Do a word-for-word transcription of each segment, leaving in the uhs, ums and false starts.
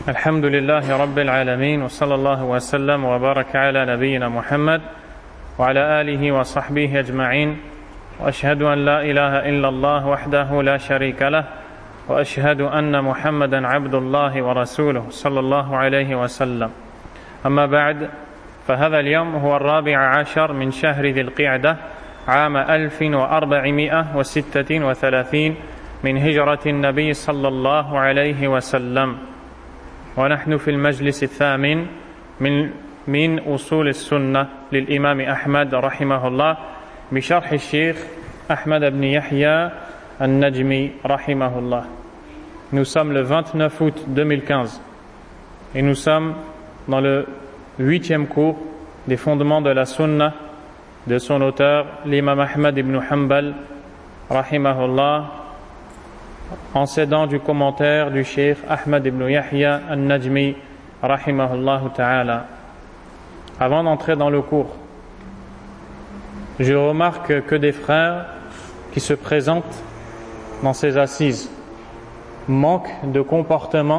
الحمد لله رب العالمين وصلى الله وسلم وبارك على نبينا محمد وعلى آله وصحبه أجمعين وأشهد أن لا إله إلا الله وحده لا شريك له وأشهد أن محمدا عبد الله ورسوله صلى الله عليه وسلم أما بعد فهذا اليوم هو الرابع عشر من شهر ذي القعدة عام ألف وأربعمائة وستة وثلاثين من هجرة النبي صلى الله عليه وسلم ونحن في المجلس الثامن من من أصول السنة للإمام أحمد رحمه الله بشرح الشيخ أحمد بن يحيى النجمي رحمه الله. Nous sommes le vingt-neuf août deux mille quinze et nous sommes dans le huitième cours des fondements de la sunna de son auteur, l'imam Ahmad ibn Hanbal rahimahullah, en s'aidant du commentaire du cheikh Ahmad ibn Yahya al-Najmi rahimahullah ta'ala. Avant d'entrer dans le cours, je remarque que des frères qui se présentent dans ces assises manquent de comportement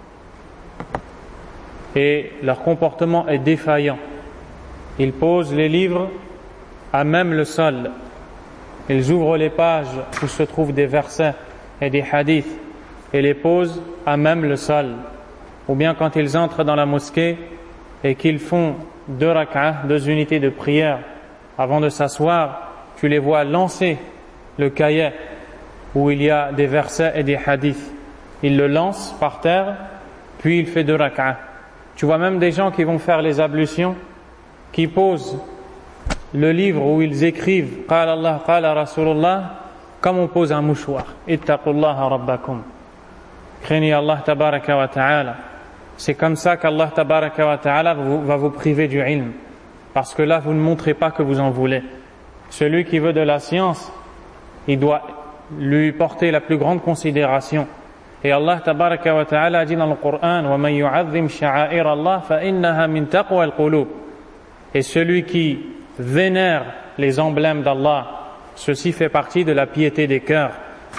et leur comportement est défaillant. Ils posent les livres à même le sol. Ils ouvrent les pages où se trouvent des versets et des hadiths et les posent à même le sol. Ou bien quand ils entrent dans la mosquée et qu'ils font deux rak'ah, deux unités de prière, avant de s'asseoir, tu les vois lancer le cahier où il y a des versets et des hadiths. Ils le lancent par terre, puis il fait deux rak'ah. Tu vois même des gens qui vont faire les ablutions, qui posent le livre où ils écrivent « Qala Allah, qala Rasulullah » comme on pose un mouchoir. « Ittaqullaha rabbakum » craignez Allah tabaraka wa ta'ala. C'est comme ça qu'Allah tabaraka wa ta'ala va vous priver du ilm. Parce que là, vous ne montrez pas que vous en voulez. Celui qui veut de la science, il doit lui porter la plus grande considération. Et Allah tabaraka wa ta'ala dit dans le Coran « وَمَنْ يُعَظِّمْ شَعَائِرَ اللَّهِ فَإِنَّهَا مِنْ تَقْوَى الْقُلُوبِ » Et celui qui vénère les emblèmes d'Allah, ceci fait partie de la piété des cœurs.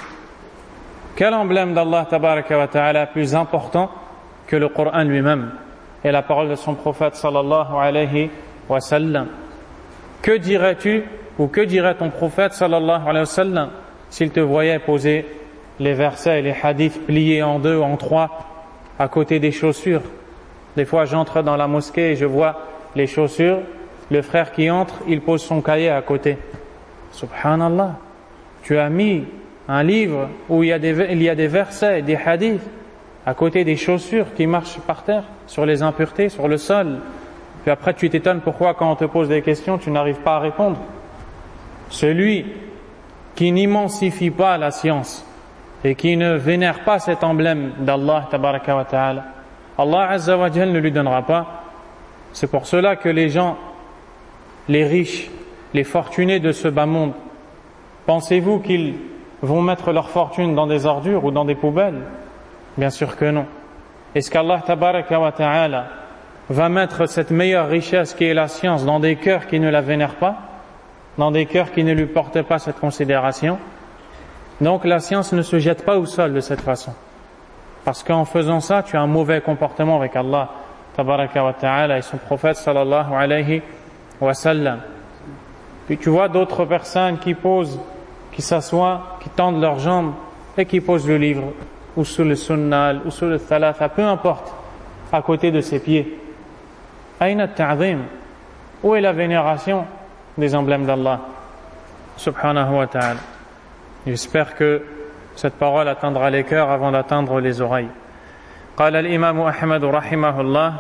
Quel emblème d'Allah tabaraka wa ta'ala plus important que le Coran lui-même et la parole de son prophète sallallahu alayhi wa sallam? Que dirais-tu ou que dirait ton prophète sallallahu alayhi wa sallam s'il te voyait poser les versets et les hadiths pliés en deux ou en trois à côté des chaussures? Des fois j'entre dans la mosquée et je vois les chaussures, le frère qui entre, il pose son cahier à côté. Subhanallah, tu as mis un livre où il y a des, il y a des versets et des hadiths à côté des chaussures qui marchent par terre, sur les impuretés, sur le sol. Puis après tu t'étonnes pourquoi quand on te pose des questions, tu n'arrives pas à répondre. Celui qui n'immensifie pas la science et qui ne vénère pas cet emblème d'Allah tabaraka wa ta'ala, Allah azza wa jal ne lui donnera pas. C'est pour cela que les gens, les riches, les fortunés de ce bas monde, pensez-vous qu'ils vont mettre leur fortune dans des ordures ou dans des poubelles? Bien sûr que non. Est-ce qu'Allah tabaraka wa ta'ala va mettre cette meilleure richesse qui est la science dans des cœurs qui ne la vénèrent pas, dans des cœurs qui ne lui portent pas cette considération? Donc la science ne se jette pas au sol de cette façon, parce qu'en faisant ça tu as un mauvais comportement avec Allah tabaraka wa ta'ala et son prophète sallallahu alayhi wa sallam. Puis tu vois d'autres personnes qui posent, qui s'assoient, qui tendent leurs jambes et qui posent le livre ou sous le sunnah ou sous le thalatha, peu importe, à côté de ses pieds. Aïna at-ta'zim, où est la vénération des emblèmes d'Allah subhanahu wa ta'ala? J'espère que cette parole atteindra les cœurs avant d'atteindre les oreilles. قال الإمام أحمد رحمه الله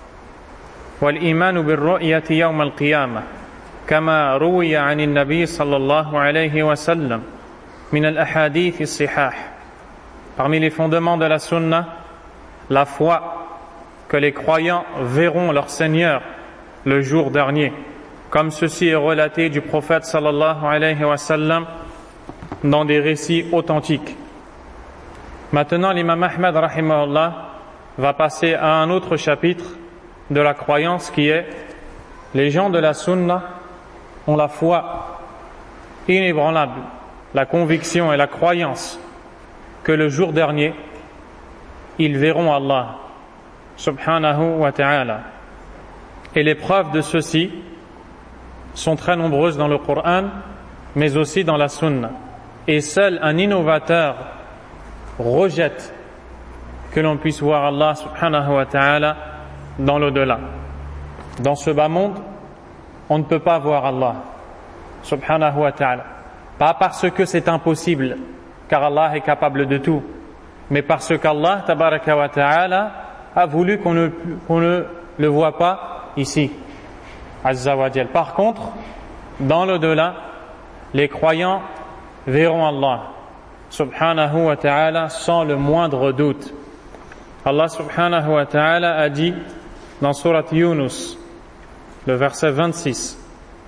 والإيمان بالرؤية يوم القيامة كما روي عن النبي صلى الله عليه وسلم من الأحاديث الصحاح. Parmi les fondements de la sunna, la foi que les croyants verront leur Seigneur le jour dernier, comme ceci est relaté du prophète sallallahu alayhi wa sallam dans des récits authentiques. Maintenant, l'imam Ahmad rahimahullah va passer à un autre chapitre de la croyance qui est les gens de la sunna ont la foi inébranlable, la conviction et la croyance que le jour dernier, ils verront Allah subhanahu wa ta'ala. Et les preuves de ceci sont très nombreuses dans le Coran, mais aussi dans la Sunna. Et seul un innovateur rejette que l'on puisse voir Allah subhanahu wa ta'ala dans l'au-delà. Dans ce bas monde, on ne peut pas voir Allah subhanahu wa ta'ala. Pas parce que c'est impossible, car Allah est capable de tout, mais parce qu'Allah tabaraka wa ta'ala a voulu qu'on ne, qu'on ne le voit pas ici. Azza wa Jal. Par contre, dans l'au-delà, les croyants verront Allah subhanahu wa ta'ala sans le moindre doute. Allah subhanahu wa ta'ala a dit dans Surat Yunus, le verset vingt-six,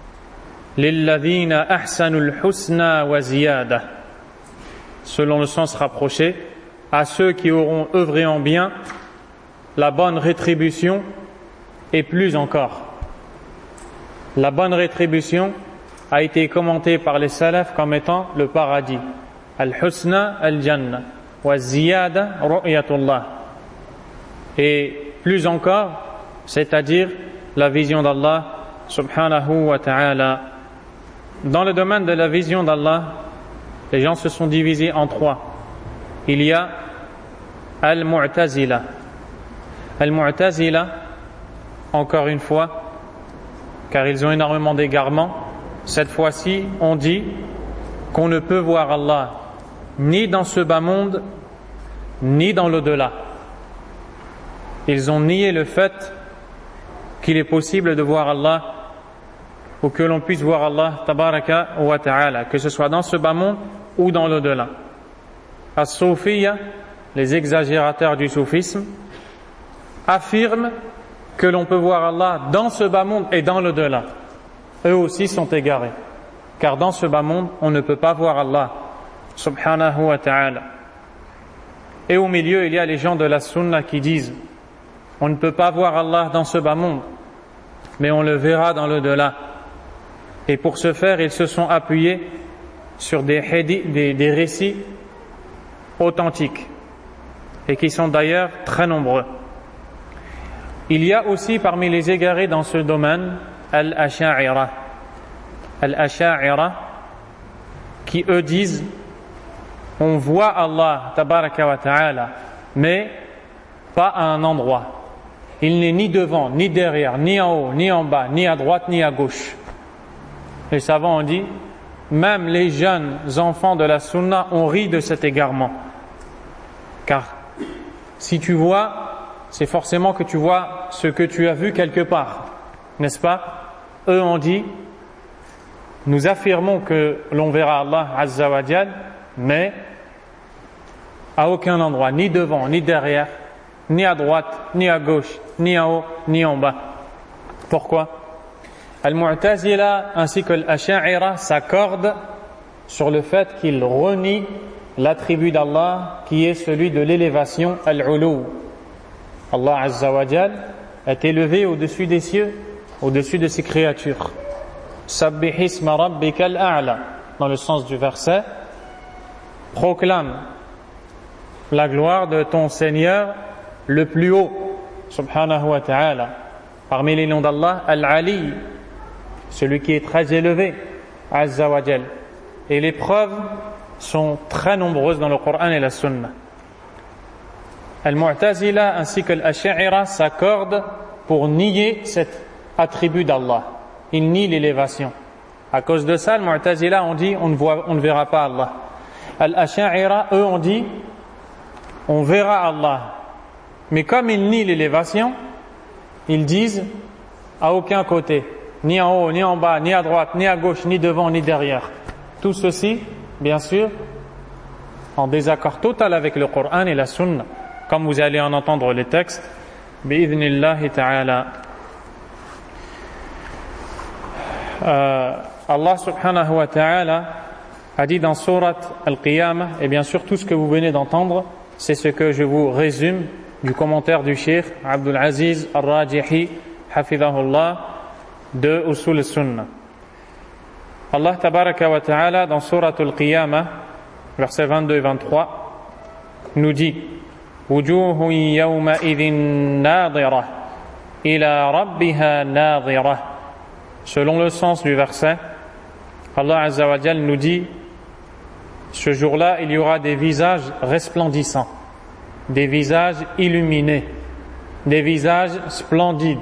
Lilladhina ahsanul husna wa ziyada, selon le sens rapproché, à ceux qui auront œuvré en bien, la bonne rétribution et plus encore. La bonne rétribution a été commentée par les salafs comme étant le paradis. Al-husna al-jannah wa ziyada ru'yatullah. Et plus encore, c'est-à-dire la vision d'Allah subhanahu wa ta'ala. Dans le domaine de la vision d'Allah, les gens se sont divisés en trois. Il y a Al-Mu'tazila. Al-Mu'tazila, encore une fois, car ils ont énormément d'égarements, cette fois-ci, on dit qu'on ne peut voir Allah ni dans ce bas monde, ni dans l'au-delà. Ils ont nié le fait qu'il est possible de voir Allah ou que l'on puisse voir Allah tabaraka wa ta'ala, que ce soit dans ce bas monde ou dans l'au-delà. As-Soufiyya, les exagérateurs du soufisme, affirment que l'on peut voir Allah dans ce bas monde et dans l'au-delà. Eux aussi sont égarés, car dans ce bas monde, on ne peut pas voir Allah subhanahu wa ta'ala. Et au milieu, il y a les gens de la sunna qui disent on ne peut pas voir Allah dans ce bas monde, mais on le verra dans l'au-delà. Et pour ce faire, ils se sont appuyés sur des, hadiths, des, des récits authentiques, et qui sont d'ailleurs très nombreux. Il y a aussi parmi les égarés dans ce domaine Al-Asha'ira. Al-Asha'ira qui eux disent on voit Allah tabaraka wa ta'ala, mais pas à un endroit. Il n'est ni devant, ni derrière, ni en haut, ni en bas, ni à droite, ni à gauche. Les savants ont dit, même les jeunes enfants de la sunna ont ri de cet égarement. Car si tu vois, c'est forcément que tu vois ce que tu as vu quelque part, n'est-ce pas? Eux ont dit, nous affirmons que l'on verra Allah Azza wa Jal, mais à aucun endroit, ni devant, ni derrière, ni à droite, ni à gauche, ni en haut, ni en bas. Pourquoi? Al-Mu'tazila ainsi que l'Asha'ira s'accordent sur le fait qu'ils renient l'attribut d'Allah qui est celui de l'élévation al-ulu. Allah Azza wa Jal est élevé au-dessus des cieux, au-dessus de ses créatures. Sabbih isma rabbika al-a'la, dans le sens du verset, proclame la gloire de ton Seigneur le plus haut, subhanahu wa ta'ala. Parmi les noms d'Allah, Al-Ali, celui qui est très élevé, Azza wa Jal. Et les preuves sont très nombreuses dans le Coran et la Sunna. Al-Mu'tazila ainsi que l'Asha'ira s'accordent pour nier cet attribut d'Allah. Ils nient l'élévation. À cause de ça, Al-Mu'tazila ont dit on ne, voit, on ne verra pas Allah. Al-Asha'ira, eux, ont dit on verra Allah. Mais comme ils nient l'élévation, ils disent à aucun côté, ni en haut, ni en bas, ni à droite, ni à gauche, ni devant, ni derrière. Tout ceci, bien sûr, en désaccord total avec le Coran et la Sunna, comme vous allez en entendre les textes, bi'idhnillahi ta'ala. Euh, Allah subhanahu wa ta'ala a dit dans Surat Al-Qiyamah, et bien sûr tout ce que vous venez d'entendre, c'est ce que je vous résume du commentaire du Cheikh Abdul Aziz Al-Rajihi hafidhahullah de Usul al-Sunnah. Allah tabaraka wa ta'ala dans Surat Al-Qiyamah versets vingt-deux et vingt-trois nous dit وجوه يومئذ ناظرة إلى ربها ناظرة. Selon le sens du verset, Allah Azza wa Jal nous dit, ce jour-là, il y aura des visages resplendissants, des visages illuminés, des visages splendides.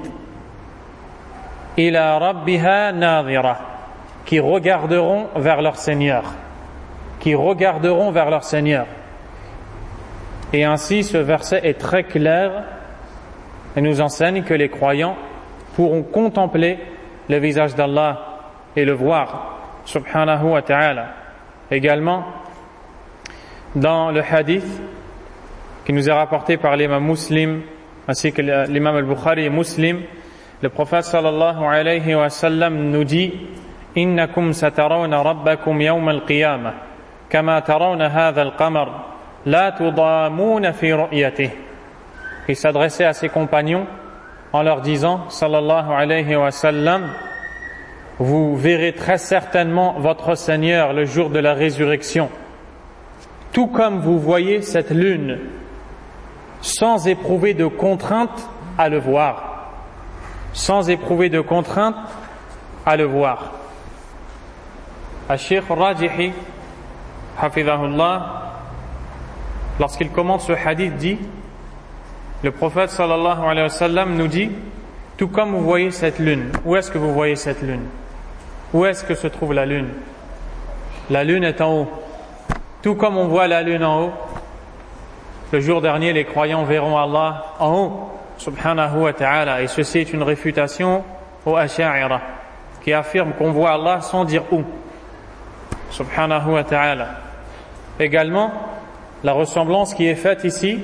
Ila rabbiha nadhira, qui regarderont vers leur Seigneur, qui regarderont vers leur Seigneur. Et ainsi, ce verset est très clair et nous enseigne que les croyants pourront contempler le visage d'Allah et le voir, subhanahu wa ta'ala. Également, dans le hadith qui nous est rapporté par l'imam Muslim, ainsi que l'imam al-Bukhari et Muslim, le prophète sallallahu alayhi wa sallam nous dit: Innakum satarawna rabbakum yawm al-qiyamah, kama tarawna hadha al-qamar, la tudamuna fi ru'yatih. Il s'adressait à ses compagnons en leur disant, sallallahu alayhi wa sallam, vous verrez très certainement votre Seigneur le jour de la résurrection, tout comme vous voyez cette lune, sans éprouver de contrainte à le voir, sans éprouver de contrainte à le voir. Al-Sheikh Rajihi, hafidhahullah, lorsqu'il commente ce hadith, dit, le prophète sallallahu alayhi wa sallam nous dit, tout comme vous voyez cette lune, où est-ce que vous voyez cette lune? Où est-ce que se trouve la lune? La lune est en haut. Tout comme on voit la lune en haut, le jour dernier, les croyants verront Allah en haut, subhanahu wa ta'ala. Et ceci est une réfutation aux Asha'ira, qui affirment qu'on voit Allah sans dire où, subhanahu wa ta'ala. Également, la ressemblance qui est faite ici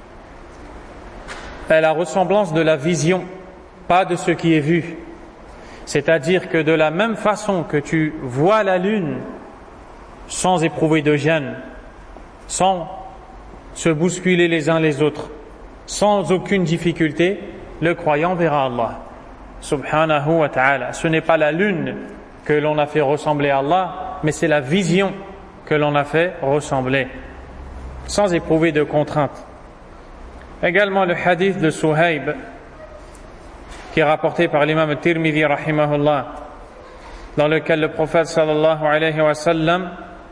est la ressemblance de la vision, pas de ce qui est vu. C'est-à-dire que de la même façon que tu vois la lune sans éprouver de gêne, sans se bousculer les uns les autres, sans aucune difficulté, le croyant verra Allah, subhanahu wa ta'ala. Ce n'est pas la lune que l'on a fait ressembler à Allah, mais c'est la vision que l'on a fait ressembler, sans éprouver de contrainte. Également le hadith de Suhaib, qui est rapporté par l'imam Tirmidhi rahimahullah, dans lequel le prophète sallallahu alayhi wa sallam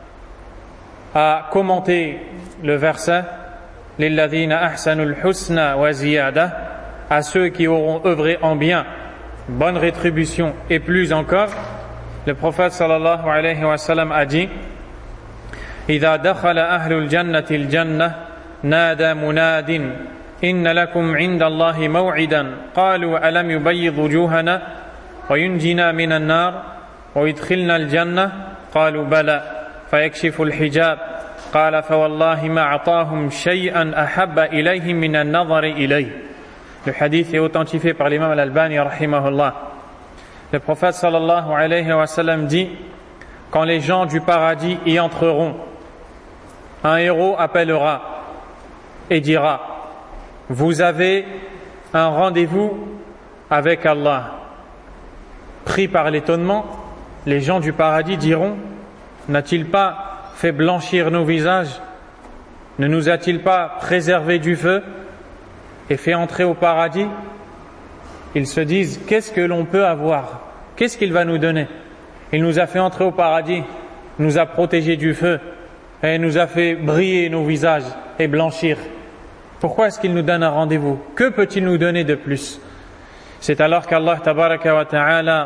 a commenté le verset lilladhina ahsanul husna wa ziyada, à ceux qui auront œuvré en bien, bonne rétribution et plus encore. Le prophète sallallahu alayhi wa sallam a dit: idha dakhala ahlul jannati al jannah nada munadin inna lakum inda Allahi maw'idan qalu alam yubayyid wujuhana wa yunjina min an-nar wa yudkhilna al-jannah qalu bala fayakshifu al-hijab qala fa wallahi ma a'tahum shay'an ahabba ilayhim min an-nadhari ilayhi. Le hadith est authentifié par l'imam al-Albani rahimahullah. Le prophète sallallahu alayhi wa sallam dit: quand les gens du paradis y entreront, un héros appellera et dira: vous avez un rendez-vous avec Allah. Pris par l'étonnement, les gens du paradis diront: n'a-t-il pas fait blanchir nos visages? Ne nous a-t-il pas préservé du feu et fait entrer au paradis? Ils se disent: qu'est-ce que l'on peut avoir? Qu'est-ce qu'il va nous donner? Il nous a fait entrer au paradis, nous a protégés du feu et nous a fait briller nos visages et blanchir. Pourquoi est-ce qu'il nous donne un rendez-vous? Que peut-il nous donner de plus? C'est alors qu'Allah tabaraka wa ta'ala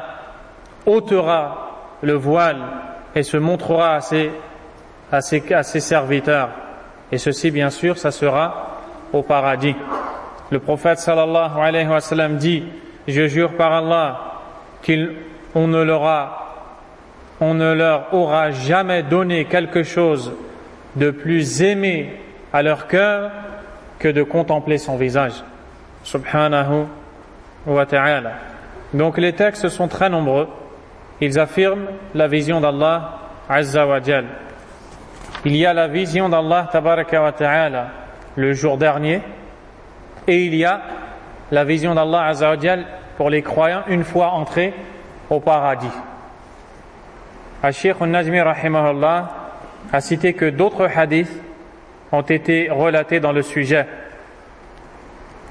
ôtera le voile et se montrera à ses, à ses, à ses serviteurs. Et ceci, bien sûr, ça sera au paradis. Le prophète sallallahu alayhi wa sallam dit: je jure par Allah qu'on ne leur a, on ne leur aura jamais donné quelque chose de plus aimé à leur cœur que de contempler son visage, subhanahu wa ta'ala. Donc les textes sont très nombreux. Ils affirment la vision d'Allah azza wa jal. Il y a la vision d'Allah tabaraka wa ta'ala le jour dernier, et il y a la vision d'Allah azza wa jal pour les croyants une fois entrés au paradis. Al-Sheikh al-Najmi rahimahullah a cité que d'autres hadiths ont été relatés dans le sujet.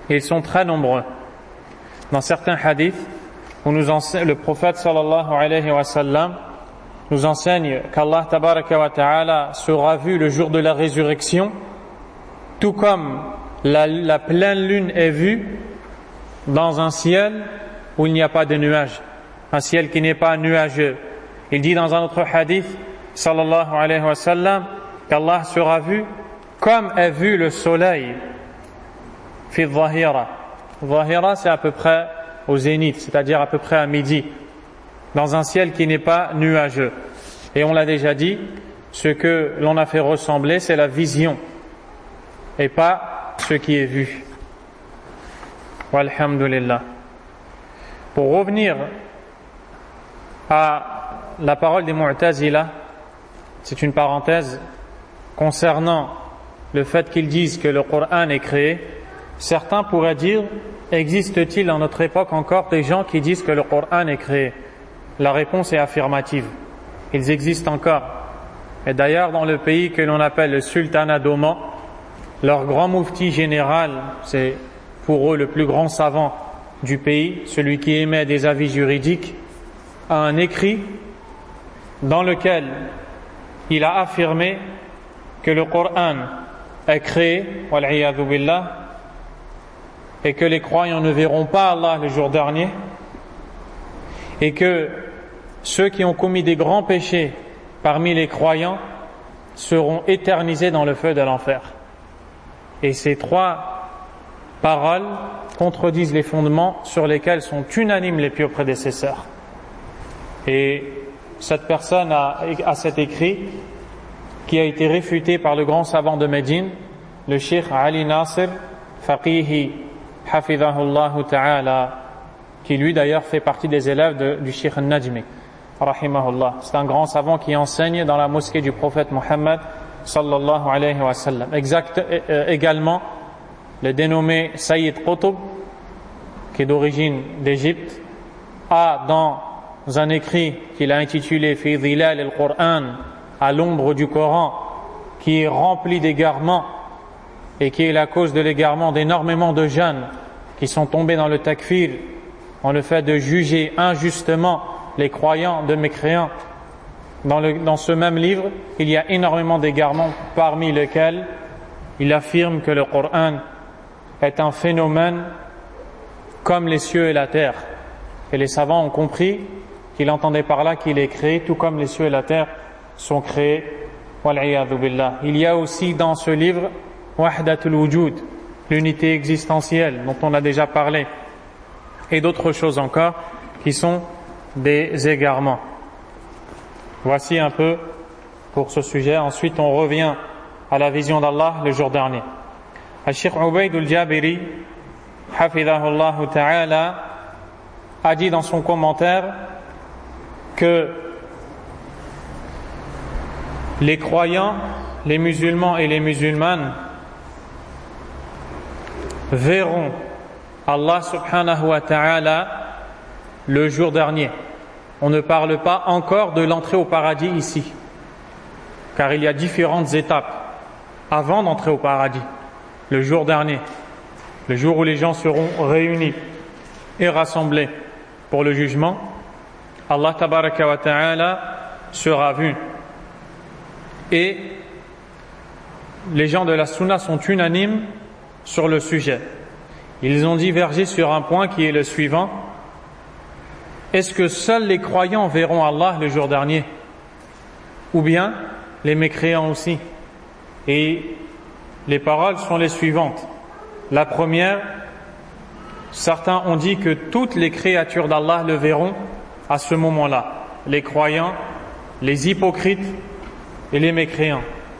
Et ils sont très nombreux. Dans certains hadiths, où nous enseigne, le prophète sallallahu alayhi wa sallam nous enseigne qu'Allah tabaraka wa ta'ala sera vu le jour de la résurrection, tout comme la, la pleine lune est vue dans un ciel où il n'y a pas de nuages, un ciel qui n'est pas nuageux. Il dit dans un autre hadith sallallahu alayhi wa sallam qu'Allah sera vu comme est vu le soleil fi dhahira. Dhahira, c'est à peu près au zénith, c'est-à-dire à peu près à midi, dans un ciel qui n'est pas nuageux. Et on l'a déjà dit, ce que l'on a fait ressembler, c'est la vision et pas ce qui est vu. Walhamdulillah. Pour revenir à la parole des Mu'tazila, c'est une parenthèse concernant le fait qu'ils disent que le Coran est créé. Certains pourraient dire: existe-t-il dans notre époque encore des gens qui disent que le Coran est créé? La réponse est affirmative. Ils existent encore. Et d'ailleurs, dans le pays que l'on appelle le Sultanat d'Oman, leur grand mufti général, c'est pour eux le plus grand savant du pays, celui qui émet des avis juridiques, a un écrit dans lequel il a affirmé que le Coran est créé, wal-'iyadhu billah, et que les croyants ne verront pas Allah le jour dernier, et que ceux qui ont commis des grands péchés parmi les croyants seront éternisés dans le feu de l'enfer. Et ces trois paroles contredisent les fondements sur lesquels sont unanimes les pieux prédécesseurs. Et cette personne a, a cet écrit qui a été réfuté par le grand savant de Médine, le Cheikh Ali Nasir Faqihi Hafidhahullah Ta'ala, qui lui d'ailleurs fait partie des élèves de, du Cheikh Al-Najmi Rahimahullah. C'est un grand savant qui enseigne dans la mosquée du prophète Mohammed sallallahu alayhi wa sallam. Exact, euh, également le dénommé Sayyid Qutb, qui est d'origine d'Égypte, a dans un écrit qu'il a intitulé Fi Dhilal al-Qur'an, à l'ombre du Coran, qui est rempli d'égarements et qui est la cause de l'égarement d'énormément de jeunes qui sont tombés dans le takfir, en le fait de juger injustement les croyants de mécréants. Dans, le, dans ce même livre, il y a énormément d'égarements, parmi lesquels il affirme que le Coran est un phénomène comme les cieux et la terre. Et les savants ont compris qu'il entendait par là qu'il est créé, tout comme les cieux et la terre sont créés. Wal-'iyadhu billah. Il y a aussi dans ce livre Wahdatul Wujud, l'unité existentielle dont on a déjà parlé, et d'autres choses encore qui sont des égarements. Voici un peu pour ce sujet. Ensuite, on revient à la vision d'Allah le jour dernier. Al-Cheikh Ubayd al-Jabiri, Hafidhahullah Ta'ala, a dit dans son commentaire que les croyants, les musulmans et les musulmanes verront Allah subhanahu wa ta'ala le jour dernier. On ne parle pas encore de l'entrée au paradis ici, car il y a différentes étapes avant d'entrer au paradis. Le jour dernier, le jour où les gens seront réunis et rassemblés pour le jugement, Allah tabaraka wa ta'ala sera vu. Et les gens de la Sunna sont unanimes sur le sujet. Ils ont divergé sur un point qui est le suivant: est-ce que seuls les croyants verront Allah le jour dernier, ou bien les mécréants aussi? Et les paroles sont les suivantes. La première, certains ont dit que toutes les créatures d'Allah le verront à ce moment-là, les croyants, les hypocrites et les mécréants.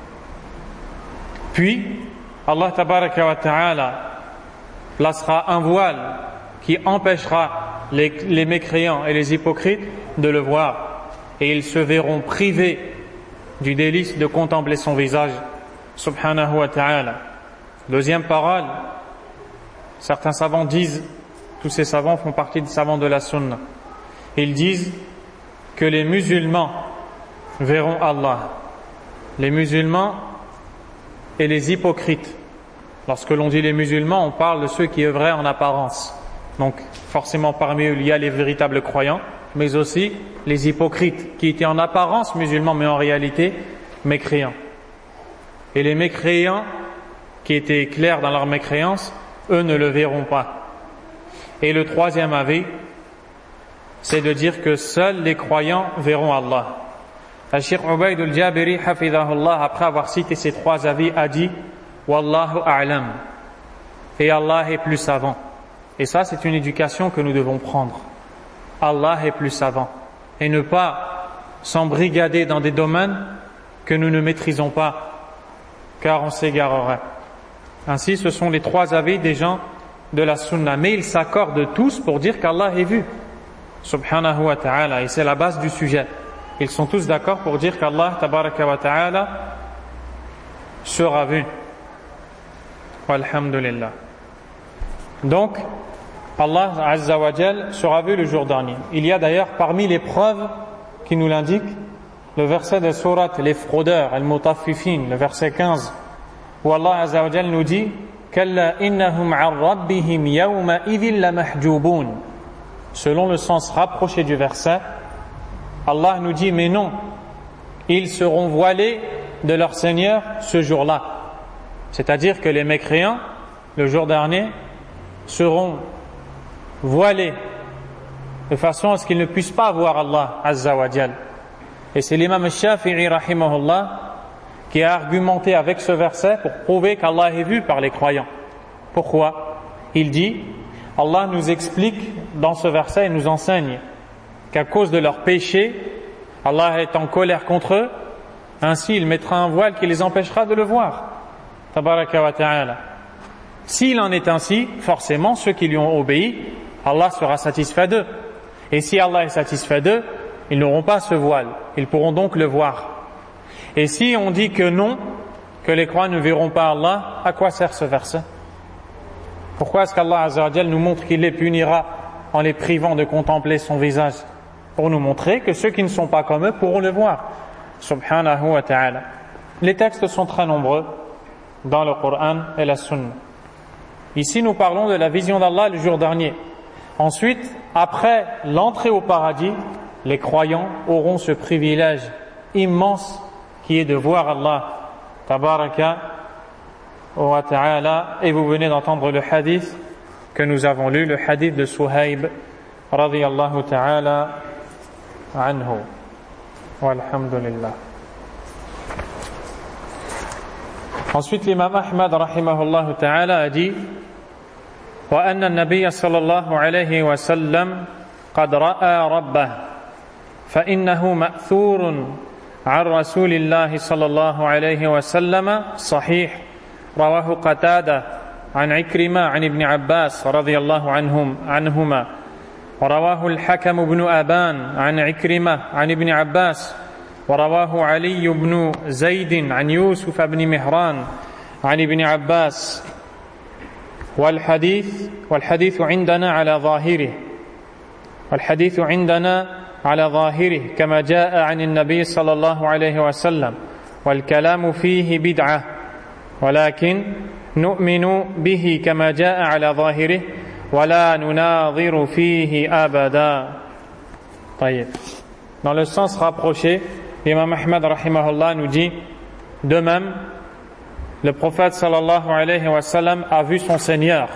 Puis Allah tabaraka wa ta'ala placera un voile qui empêchera les, les mécréants et les hypocrites de le voir, et ils se verront privés du délice de contempler son visage subhanahu wa ta'ala. Deuxième parole, certains savants disent, tous ces savants font partie des savants de la Sunna, ils disent que les musulmans verront Allah, les musulmans et les hypocrites Lorsque l'on dit les musulmans, on parle de ceux qui œuvraient en apparence. Donc forcément parmi eux il y a les véritables croyants, mais aussi les hypocrites qui étaient en apparence musulmans mais en réalité mécréants. Et les mécréants qui étaient clairs dans leur mécréance, eux ne le verront pas. Et le troisième avis, c'est de dire que seuls les croyants verront Allah. Al-Cheikh Ubayd al-Jabiri, hafidhahullah, après avoir cité ces trois avis, a dit « Wallahu a'lam » et Allah est plus savant. Et ça, c'est une éducation que nous devons prendre. Allah est plus savant. Et ne pas s'embrigader dans des domaines que nous ne maîtrisons pas, car on s'égarerait. Ainsi, ce sont les trois avis des gens de la sunna. Mais ils s'accordent tous pour dire qu'Allah est vu, subhanahu wa ta'ala. Et c'est la base du sujet. Ils sont tous d'accord pour dire qu'Allah, tabaraka wa ta'ala, sera vu. Walhamdulillah. Donc, Allah Azza wa Jal sera vu le jour dernier. Il y a d'ailleurs parmi les preuves qui nous l'indiquent le verset de sourate les fraudeurs, al-mutaffifin, le verset quinze, où Allah Azza wa Jal nous dit Kalla innahum 'an rabbihim yawma idhin lamahjubun. Selon le sens rapproché du verset, Allah nous dit mais non, ils seront voilés de leur Seigneur ce jour-là. C'est-à-dire que les mécréants, le jour dernier, seront voilés de façon à ce qu'ils ne puissent pas voir Allah Azza wa Jal. Et c'est l'imam Shafi'i rahimahullah qui a argumenté avec ce verset pour prouver qu'Allah est vu par les croyants. Pourquoi? Il dit, Allah nous explique dans ce verset et nous enseigne qu'à cause de leurs péchés, Allah est en colère contre eux, ainsi il mettra un voile qui les empêchera de le voir. Tabaraka wa ta'ala. S'il en est ainsi, forcément, ceux qui lui ont obéi, Allah sera satisfait d'eux. Et si Allah est satisfait d'eux, ils n'auront pas ce voile. Ils pourront donc le voir. Et si on dit que non, que les croyants ne verront pas Allah, à quoi sert ce verset? Pourquoi est-ce qu'Allah Azza wa Jal nous montre qu'il les punira en les privant de contempler son visage? Pour nous montrer que ceux qui ne sont pas comme eux pourront le voir. Subhanahu wa ta'ala. Les textes sont très nombreux dans le Coran et la Sunna. Ici, nous parlons de la vision d'Allah le jour dernier. Ensuite, après l'entrée au paradis, les croyants auront ce privilège immense qui est de voir Allah tabaraka wa ta'ala. Et vous venez d'entendre le hadith que nous avons lu, le hadith de Suhaib radiyallahu ta'ala anhu. Walhamdulillah. Ensuite, l'imam Ahmad rahimahullah ta'ala a dit وأن النبي صلى الله عليه وسلم قد رأى ربه فإنه مأثور عن رسول الله صلى الله عليه وسلم صحيح رواه قتادة عن عكرمة عن ابن عباس رضي الله عنهم عنهما ورواه الحكم بن أبان عن عكرمة عن ابن عباس ورواه علي بن زيد عن يوسف بن مهران عن ابن عباس والحديث والحديث عندنا على ظاهره والحديث عندنا على ظاهره كما جاء عن النبي صلى الله عليه وسلم والكلام فيه بدعة ولكن نؤمن به كما جاء على ظاهره ولا نناظر فيه أبدا. طيب. Dans le sens rapproché, l'imam Ahmad rahimahullah nous dit de même le prophète sallallahu alayhi wa sallam a vu son Seigneur.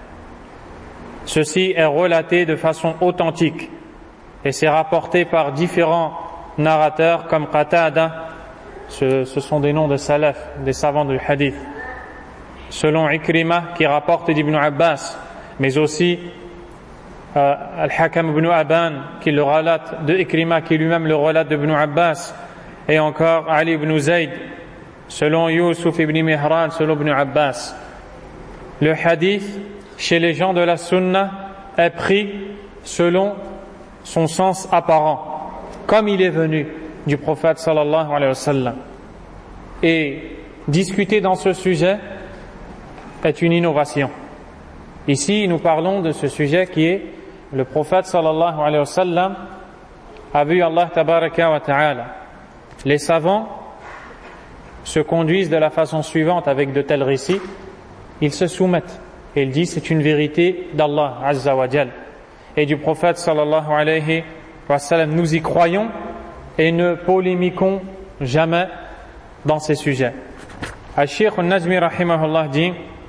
Ceci est relaté de façon authentique et c'est rapporté par différents narrateurs comme Qatada, ce, ce sont des noms de salaf, des savants du hadith, selon Ikrimah qui rapporte d'Ibn Abbas, mais aussi euh, Al-Hakam ibn Aban qui le relate de Ikrimah qui lui-même le relate d'Ibn Abbas, et encore Ali ibn Zayd selon Yusuf ibn Mihran, selon Ibn Abbas. Le hadith, chez les gens de la sunna, est pris selon son sens apparent, comme il est venu du prophète sallallahu alayhi wa sallam. Et discuter dans ce sujet est une innovation. Ici, nous parlons de ce sujet qui est le prophète sallallahu alayhi wa sallam a vu Allah tabaraka wa ta'ala. Les savants se conduisent de la façon suivante avec de tels récits. ils se soumettent. Et ils disent c'est une vérité d'Allah Azza wa Jal et du prophète sallallahu alayhi wa sallam. Nous y croyons et ne polémiquons jamais dans ces sujets. Al-Sheikh al-Najmi rahimahullah dit: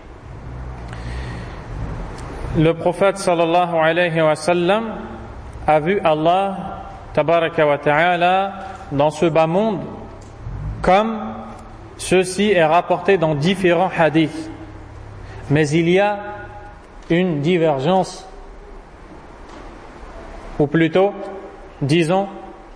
le prophète sallallahu alayhi wa sallam a vu Allah tabaraka wa ta'ala dans ce bas monde, comme ceci est rapporté dans différents hadiths. Mais il y a une divergence, ou plutôt, disons,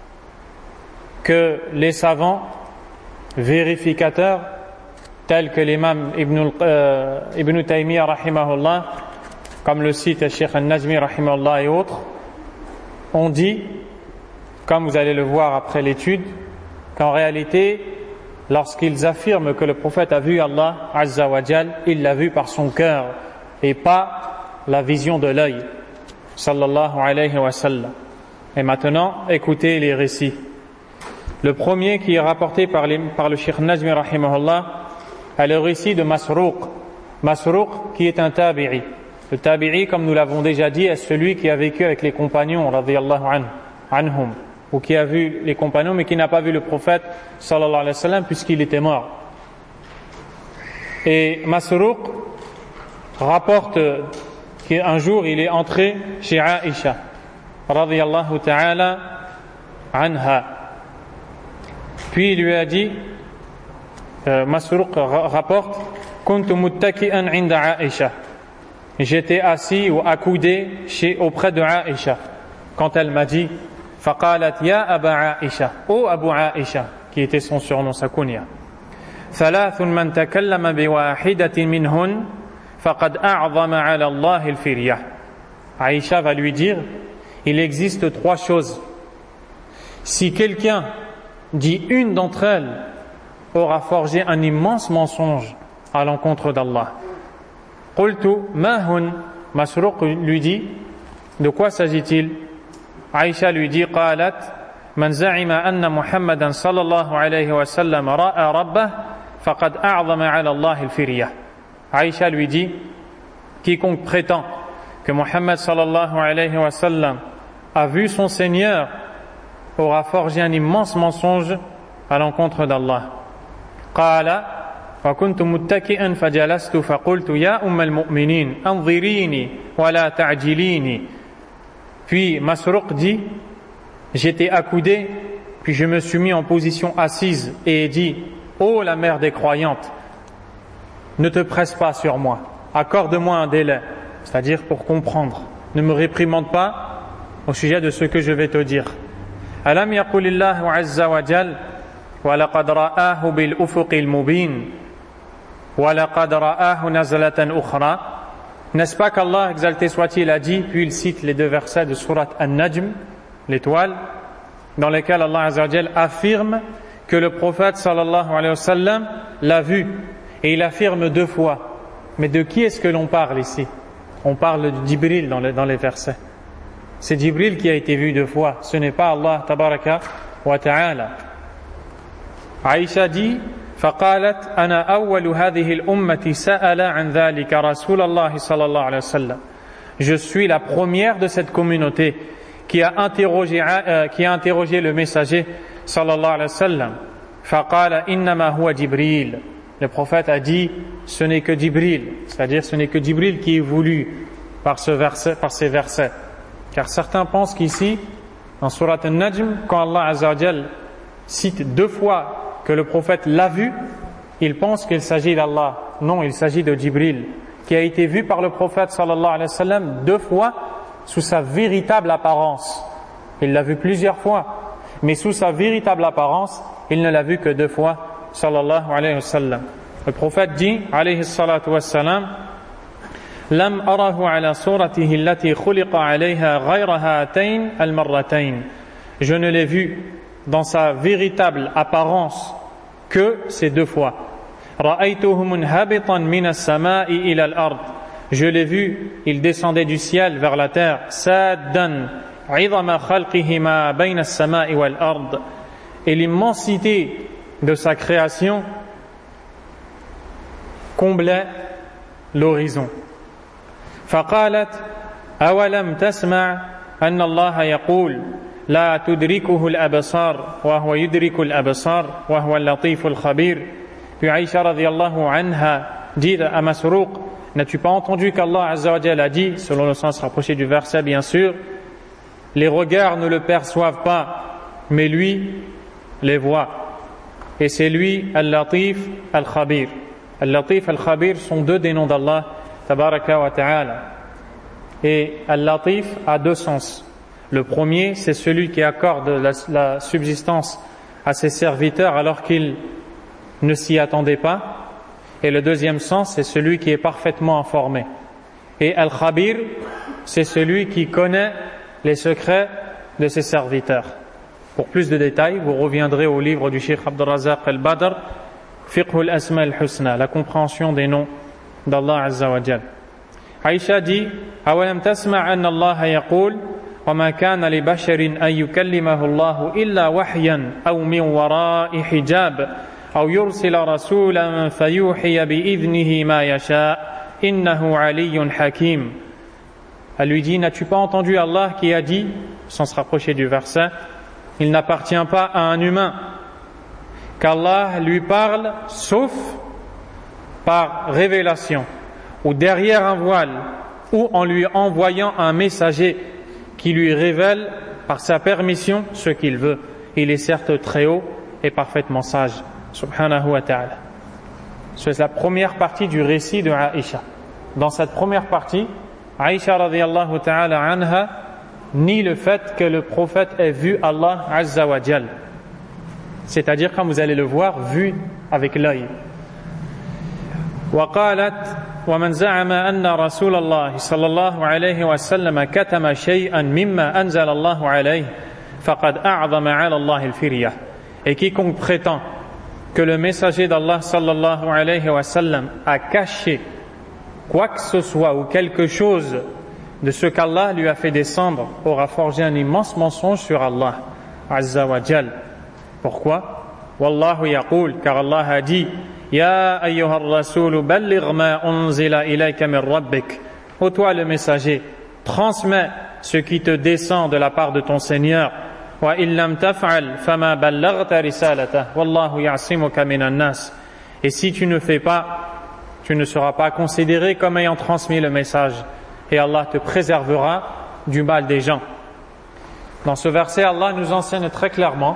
que les savants vérificateurs, tels que l'imam Ibn, euh, Ibn Taymiyyah rahimahullah, comme le cite Cheikh al-Najmi rahimahullah et autres, ont dit, comme vous allez le voir après l'étude, qu'en réalité, lorsqu'ils affirment que le prophète a vu Allah Azza wa Jal, il l'a vu par son cœur et pas la vision de l'œil, sallallahu alayhi wa sallam. Et maintenant, écoutez les récits. Le premier qui est rapporté par, les, par le Cheikh Najmi rahimahullah est le récit de Masruq. Masruq qui est un tabi'i. Le tabi'i, comme nous l'avons déjà dit, est celui qui a vécu avec les compagnons, radiyallahu anhu, anhum, ou qui a vu les compagnons mais qui n'a pas vu le prophète sallallahu alayhi wa sallam puisqu'il était mort. Et Masruq rapporte qu'un jour il est entré chez Aïcha radiyallahu ta'ala anha, puis il lui a dit, euh, Masruq rapporte, kuntu muttaki'an 'inda Aïcha, j'étais assis ou accoudé chez, auprès de Aïcha quand elle m'a dit فقالت يا أبا عائشة أو أبو عائشة qui était son surnom, sa kunya. ثلاث من تكلم بواحدة منهن فقد أعظم على الله الفرية. Aïcha va lui dire, il existe trois choses. Si quelqu'un dit une d'entre elles, aura forgé un immense mensonge à l'encontre d'Allah. قلت ما هن. Masruq lui dit, de quoi s'agit-il? Aïcha lui dit, قالت من زعم أن محمدا صلى الله عليه وسلم رأى ربه فقد أعظم على الله الفرية. Aïcha lui dit, quiconque prétend que Muhammad sallallahu alayhi wa sallam a vu son Seigneur aura forgé un immense mensonge à l'encontre d'Allah. قال فكنت متكئا فجلست فقلت يا أم المؤمنين أنظريني ولا تعجليني. Puis Masruq dit, j'étais accoudé, puis je me suis mis en position assise et ai dit, ô la mère des croyantes, ne te presse pas sur moi, accorde-moi un délai, c'est-à-dire pour comprendre, ne me réprimande pas au sujet de ce que je vais te dire. Alam yaqulillahu azza wa jal wa laqad ra'ahu bil ufuqil mubin wa laqad ra'ahu nazlatan ukhra. N'est-ce pas qu'Allah, exalté soit-il, a dit, puis il cite les deux versets de Surat An-Najm, l'étoile, dans lesquels Allah Azza wa Jal affirme que le prophète sallallahu alayhi wa sallam l'a vu, et il affirme deux fois. Mais de qui est-ce que l'on parle ici? On parle de Jibril dans les, dans les versets. C'est Jibril qui a été vu deux fois, ce n'est pas Allah tabaraka wa ta'ala. Aïcha dit, فقالت أنا أول هذه الأمة سأل عن ذلك رسول الله صلى الله عليه وسلم. Je suis la première de cette communauté qui a interrogé, euh, qui a interrogé le messager sallallahu alayhi wa sallam. فقال إنما هو جبريل. Le prophète a dit, ce n'est que Jibril, c'est-à-dire ce n'est que Jibril qui est voulu par, ce verset, par ces versets. Car certains pensent qu'ici, en Surat An-Najm, quand Allah Azza wa Jal cite deux fois que le prophète l'a vu, il pense qu'il s'agit d'Allah. Non, il s'agit de Jibril, qui a été vu par le prophète sallallahu alayhi wa sallam deux fois sous sa véritable apparence. Il l'a vu plusieurs fois, mais sous sa véritable apparence, il ne l'a vu que deux fois, sallallahu alayhi wa sallam. Le prophète dit, alayhi salatu wa salam, لم أره على صورته التي خلق عليها غير هاتين المرتين. Je ne l'ai vu dans sa véritable apparence que ces deux fois. رأيته منهبطا من السماء إلى الأرض. Je l'ai vu, il descendait du ciel vers la terre. سادا عظم خلقه ما بين السماء والأرض. Et l'immensité de sa création comblait l'horizon. فقالت أولم تسمع أن الله يقول لا تدركه الأبصار وهو يدرك الأبصار وهو اللطيف الخبير. Puis Aïcha radiyallahu anha dit à Masrouq, n'as-tu pas entendu qu'Allah Azza wa Jalla a dit, selon le sens rapproché du verset bien sûr, les regards ne le perçoivent pas, mais lui les voit. Et c'est lui Al-Latif Al-Khabir. Al-Latif Al-Khabir sont deux des noms d'Allah Tabaraka wa Ta'ala. Et Al-Latif a deux sens. Le premier, c'est celui qui accorde la, la subsistance à ses serviteurs alors qu'ils ne s'y attendaient pas. Et le deuxième sens, c'est celui qui est parfaitement informé. Et Al-Khabir, c'est celui qui connaît les secrets de ses serviteurs. Pour plus de détails, vous reviendrez au livre du Cheikh Abdul Razak Al-Badr, Fiqh al-Asma al-Husna, la compréhension des noms d'Allah Azza wa Jal. Aïcha dit, أَوَلَمْ تَسْمَعْ أَنَّ اللَّهَ يَقُولُ وَمَا كَانَ لِبَشَرٍ أَن يُكَلِّمَهُ اللَّهُ إِلَّا وَحْيًا أَوْ مِنْ وَرَاءِ حِجَابٍ أَوْ يُرْسِلَ رَسُولًا فَيُوحِيَ بِإِذْنِهِ مَا يَشَاءُ إِنَّهُ عَلِيٌّ حَكِيمٌ. Elle lui dit, n'as-tu pas entendu Allah qui a dit, sans se rapprocher du verset, il n'appartient pas à un humain qu'Allah lui parle sauf par révélation ou derrière un voile ou en lui envoyant un messager qui lui révèle par sa permission ce qu'il veut. Il est certes très haut et parfaitement sage. Subhanahu wa ta'ala. C'est la première partie du récit de Aïcha. Dans cette première partie, Aïcha radiyallahu ta'ala anha nie le fait que le prophète ait vu Allah Azza wa Jal. C'est-à-dire, comme vous allez le voir, vu avec l'œil. وقالت ومن زعم أن رسول الله صلى الله عليه وسلم كتم شيئا مما أنزل الله عليه فقد أعظم على الله الفرية. Et quiconque prétend que le messager d'Allah sallallahu alayhi wa sallam a caché quoi que ce soit ou quelque chose de ce qu'Allah lui a fait descendre aura forgé un immense mensonge sur Allah Azza wa Jal. Pourquoi? Wallahu yaqul, car Allah a dit Ya ayyuha ar-rasul balligh ma unzila ilayka min rabbik. Ô toi le messager, transmets ce qui te descend de la part de ton Seigneur. Wa in lam taf'al fama ballaghta risalatahu wallahu ya'simuka minan nas. Et si tu ne fais pas, tu ne seras pas considéré comme ayant transmis le message et Allah te préservera du mal des gens. Dans ce verset, Allah nous enseigne très clairement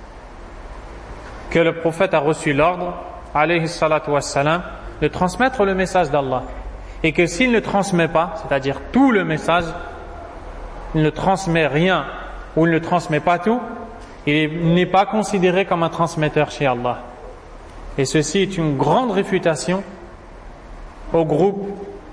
que le prophète a reçu l'ordre, alayhi salatu wassalam, de transmettre le message d'Allah. Et que s'il ne transmet pas, c'est-à-dire tout le message, il ne transmet rien ou il ne transmet pas tout, il n'est pas considéré comme un transmetteur chez Allah. Et ceci est une grande réfutation au groupe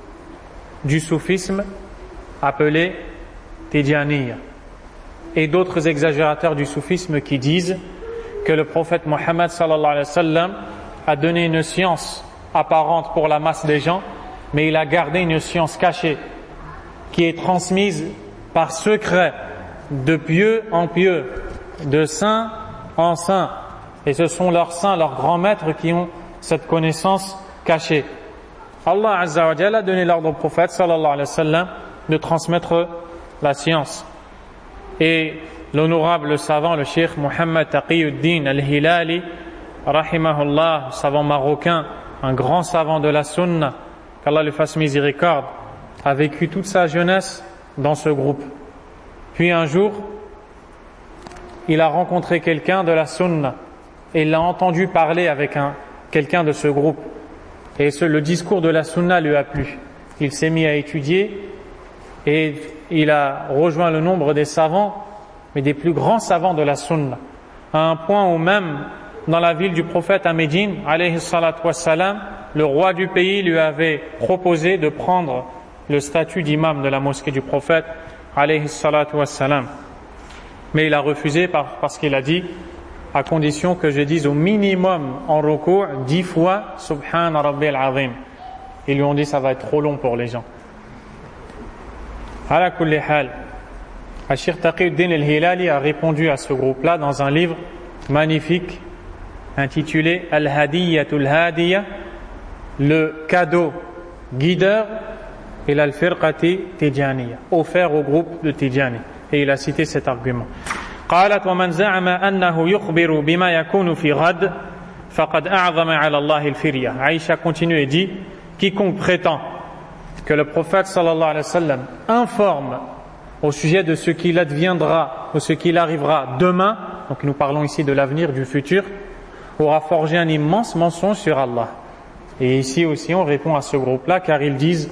du soufisme appelé Tidjaniya et d'autres exagérateurs du soufisme qui disent que le prophète Mohammed sallallahu alayhi wa sallam a donné une science apparente pour la masse des gens, mais il a gardé une science cachée qui est transmise par secret de pieux en pieux, de saint en saint, et ce sont leurs saints, leurs grands maîtres qui ont cette connaissance cachée. Allah Azza wa Jalla a donné l'ordre au prophète sallallahu alayhi wa sallam de transmettre la science. Et l'honorable savant, le cheikh Muhammad Taqiyuddin al-Hilali, rahimahullah, savant marocain, un grand savant de la sunna, qu'Allah lui fasse miséricorde, a vécu toute sa jeunesse dans ce groupe. Puis un jour, il a rencontré quelqu'un de la sunna et il a entendu parler avec un, quelqu'un de ce groupe. Et ce, le discours de la sunna lui a plu. Il s'est mis à étudier et il a rejoint le nombre des savants, mais des plus grands savants de la sunna, à un point où même dans la ville du prophète à Médine, alayhi salatu wassalam, le roi du pays lui avait proposé de prendre le statut d'imam de la mosquée du prophète, alayhi salatu wassalam. Mais il a refusé parce qu'il a dit, à condition que je dise au minimum en ruku' dix fois Subhana Rabbil Azim. Ils lui ont dit ça va être trop long pour les gens. Ala kulli hal, Cheikh Taqiyuddin al-Hilali a répondu à ce groupe-là dans un livre magnifique intitulé Al-Hadiyatul Hadiya, le cadeau guideur, ila al-firqati Tijaniya, offert au groupe de Tijani. Et il a cité cet argument. قالت ومن زعم أنه يخبر بما يكون في غد فقد أعظم على الله الفرية. Aïcha continue et dit, quiconque prétend que le prophète sallallahu alayhi wa sallam informe au sujet de ce qu'il adviendra ou ce qu'il arrivera demain, donc nous parlons ici de l'avenir, du futur, aura forgé un immense mensonge sur Allah. Et ici aussi on répond à ce groupe-là car ils disent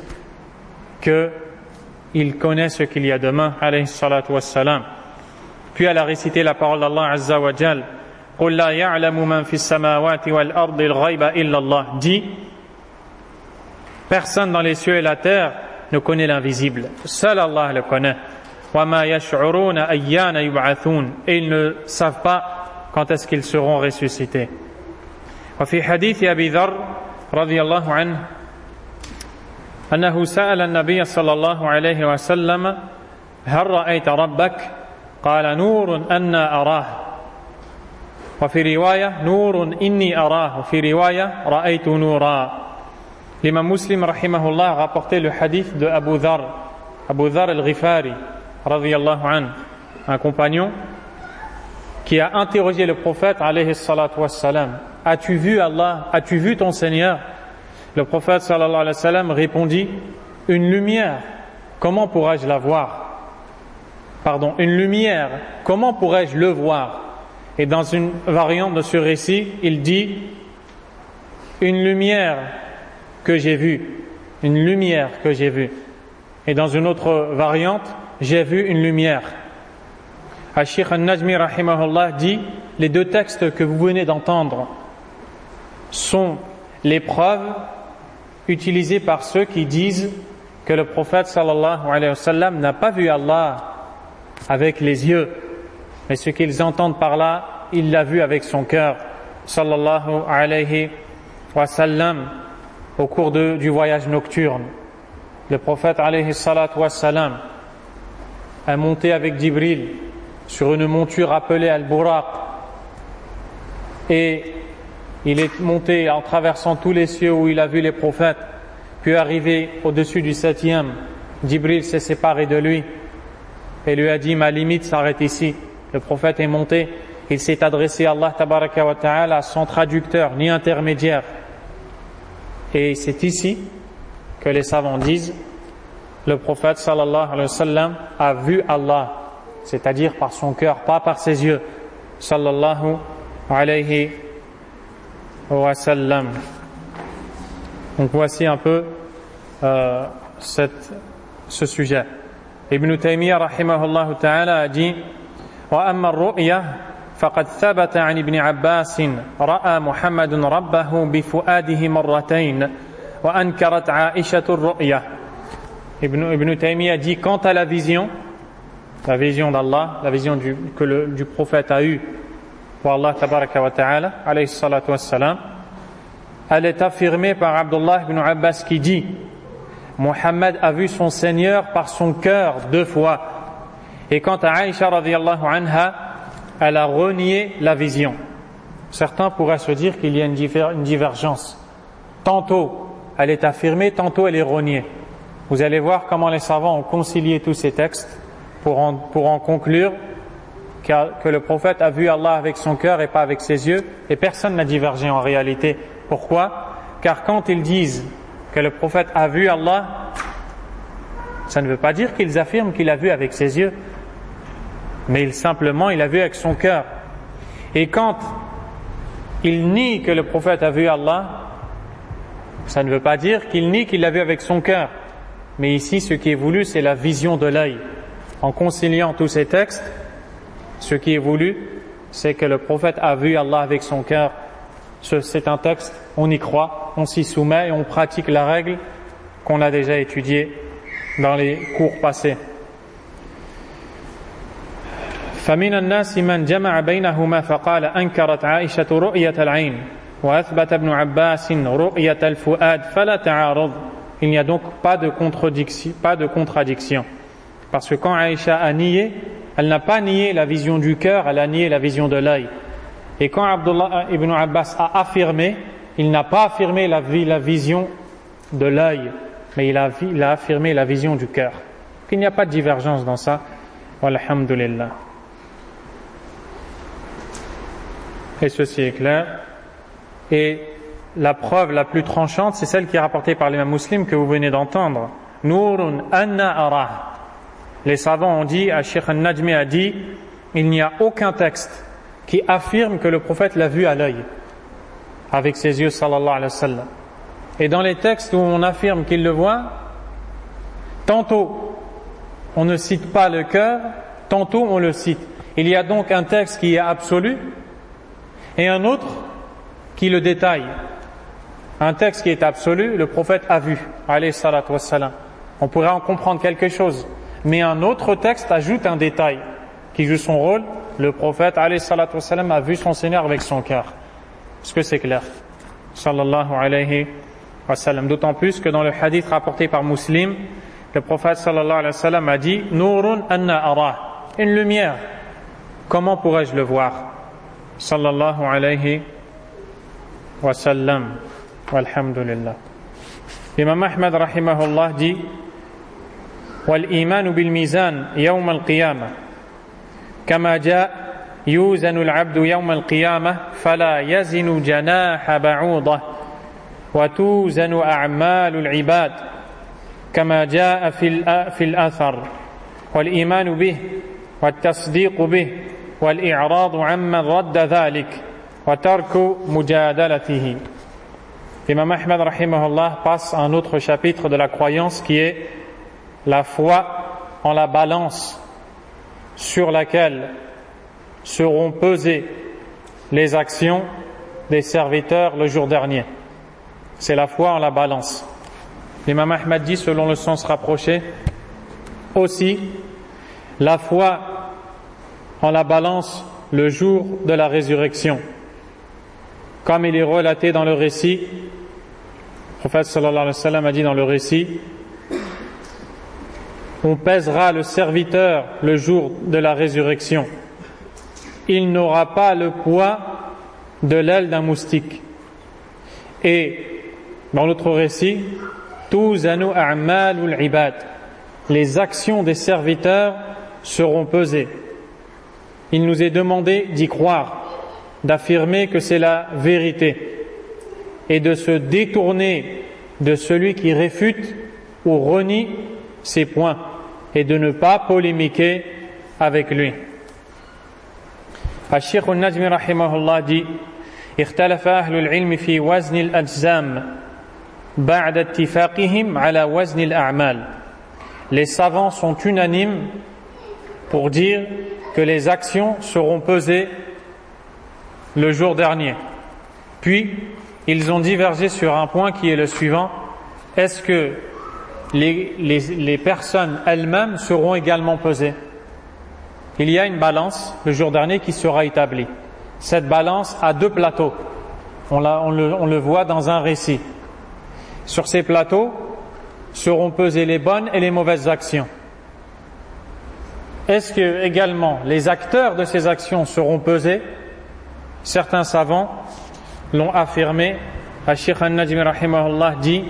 qu'il connaît ce qu'il y a demain, alayhi salatu wassalam. Puis elle a récité la parole d'Allah Azza wa Jal, قُلْ لَا يَعْلَمُ مَنْ فِي السَّمَاوَاتِ وَالْأَرْضِ الْغَيْبَ إِلَّا اللَّهِ. Dit, personne dans les cieux et la terre ne connaît l'invisible. Seul Allah le connaît. وَمَا يَشْعُرُونَ أَيَّانَ يُبْعَثُونَ. Et ils ne savent pas quand est-ce qu'ils seront ressuscités. وفي حديث أبي ذر رضي الله عنه أنه سأل النبي صلى الله عليه وسلم هل رأيت ربك؟ قال نور أنا أراه. وفي رواية نور إني أراه. وفي رواية رأيت نورا. L'imam Muslim rahimahullah a rapporté le hadith de Abu Dhar, Abu Dhar al-Ghifari radiyallahu anhu, un compagnon qui a interrogé le prophète alayhi salatu wassalam, as-tu vu Allah, as-tu vu ton Seigneur? Le prophète sallallahu alayhi wa sallam répondit, une lumière, comment pourrais-je la voir? Pardon, une lumière, comment pourrais-je le voir? Et dans une variante de ce récit, il dit, une lumière que j'ai vue, une lumière que j'ai vue. Et dans une autre variante, j'ai vu une lumière. Al-Sheikh Al-Najmi rahimahullah dit, les deux textes que vous venez d'entendre sont les preuves utilisées par ceux qui disent que le prophète sallallahu alayhi wa sallam n'a pas vu Allah avec les yeux, mais ce qu'ils entendent par là, il l'a vu avec son cœur, sallallahu alayhi wa sallam, au cours de, du voyage nocturne. Le prophète alayhi salatu wa sallam a monté avec Jibril sur une monture appelée Al-Buraq, et il est monté en traversant tous les cieux où il a vu les prophètes, puis arrivé au-dessus du septième, Jibril s'est séparé de lui et lui a dit, ma limite s'arrête ici. Le prophète est monté, il s'est adressé à Allah tabaraka wa ta'ala sans traducteur ni intermédiaire. Et c'est ici que les savants disent, le prophète sallallahu alayhi wa sallam a vu Allah, c'est-à-dire par son cœur, pas par ses yeux, sallallahu alayhi wa sallam. Donc voici un peu euh, cette, ce sujet. Ibn Taymiyyah rahimahullah ta'ala a dit, وأما الرؤية فقد ثبت عن ابن عباس رأى محمد ربه بفؤاده مرتين وأنكرت عائشة الرؤية. Ibn, Ibn Taymiyyah dit, quant à la vision, la vision d'Allah, la vision du, que le du prophète a eue pour Allah tabaraka wa ta'ala, alayhi salatu wassalam, elle est affirmée par Abdullah ibn Abbas qui dit, Mohammed a vu son Seigneur par son cœur deux fois. Et quant à Aïcha radiyallahu anha, elle a renié la vision. Certains pourraient se dire qu'il y a une, diver, une divergence. Tantôt elle est affirmée, tantôt elle est reniée. Vous allez voir comment les savants ont concilié tous ces textes pour en, pour en conclure que le prophète a vu Allah avec son cœur et pas avec ses yeux, et personne n'a divergé en réalité. Pourquoi? Car quand ils disent que le prophète a vu Allah, ça ne veut pas dire qu'ils affirment qu'il a vu avec ses yeux, mais il, simplement il a vu avec son cœur. Et quand il nie que le prophète a vu Allah, ça ne veut pas dire qu'il nie qu'il l'a vu avec son cœur, mais ici ce qui est voulu c'est la vision de l'œil. En conciliant tous ces textes, ce qui est voulu c'est que le prophète a vu Allah avec son cœur. C'est un texte, on y croit, on s'y soumet et on pratique la règle qu'on a déjà étudiée dans les cours passés. فمن الناس من جمع بينهما فقال أنكرت عائشة رؤية العين وأثبت ابن عباس رؤية الفؤاد فلا تعارض. Il n'y a donc pas de contradiction, pas de contradiction. Parce que quand Aïcha a nié, elle n'a pas nié la vision du cœur, elle a nié la vision de l'œil. Et quand Abdullah ibn Abbas a affirmé, il n'a pas affirmé la, la vision de l'œil, mais il a, il a affirmé la vision du cœur. Il n'y a pas de divergence dans ça. Walhamdulillah. Et ceci est clair. Et la preuve la plus tranchante, c'est celle qui est rapportée par l'imam Muslim que vous venez d'entendre. Nurun anna arah. Les savants ont dit, Cheikh al-Najmi a dit, il n'y a aucun texte qui affirme que le prophète l'a vu à l'œil, avec ses yeux, sallallahu alayhi wa sallam. Et dans les textes où on affirme qu'il le voit, tantôt on ne cite pas le cœur, tantôt on le cite. Il y a donc un texte qui est absolu et un autre qui le détaille. Un texte qui est absolu, le prophète a vu, alayhi salatu wassalam. On pourrait en comprendre quelque chose. Mais un autre texte ajoute un détail qui joue son rôle. Le prophète, alayhi salatu wassalam, a vu son Seigneur avec son cœur. Est-ce que c'est clair? Sallallahu alayhi wa sallam. D'autant plus que dans le hadith rapporté par Muslim, le prophète sallallahu alayhi wa sallam a dit Nurun anna ara. Une lumière. Comment pourrais-je le voir? Sallallahu alayhi wa sallam. Walhamdulillah. L'imam Ahmad rahimahullah dit والإيمان بالميزان يوم القيامة كما جاء يوزن العبد يوم القيامة فلا يزن جناح بعوضة وتوزن أعمال العباد كما جاء في في الأثر والإيمان به والتصديق به والإعراض عمن رد ذلك وترك مجادلته. L'imam Ahmad rahimahullah passe à un autre chapitre de la croyance qui est la foi en la balance sur laquelle seront pesées les actions des serviteurs le jour dernier. C'est la foi en la balance. L'imam Ahmad dit, selon le sens rapproché, aussi la foi en la balance le jour de la résurrection. Comme il est relaté dans le récit, le prophète sallallahu alayhi wa sallam a dit dans le récit, on pèsera le serviteur le jour de la résurrection. Il n'aura pas le poids de l'aile d'un moustique. Et dans l'autre récit, Tuzanu a'malul ibad. Les actions des serviteurs seront pesées. Il nous est demandé d'y croire, d'affirmer que c'est la vérité et de se détourner de celui qui réfute ou renie ses points et de ne pas polémiquer avec lui. Al-Cheikh al-Najmi rahimahullah dit اختلف أهل العلم في وزن الأجسام بعد اتفاقهم على وزن الأعمال. Les savants sont unanimes pour dire que les actions seront pesées le jour dernier. Puis, ils ont divergé sur un point qui est le suivant. Est-ce que les, les, les personnes elles-mêmes seront également pesées? Il y a une balance le jour dernier qui sera établie. Cette balance a deux plateaux. On, la, on, le, on le voit dans un récit. Sur ces plateaux seront pesées les bonnes et les mauvaises actions. Est-ce que également les acteurs de ces actions seront pesés? Certains savants l'ont affirmé. Al-Cheikh al-Najmi rahimahullah dit,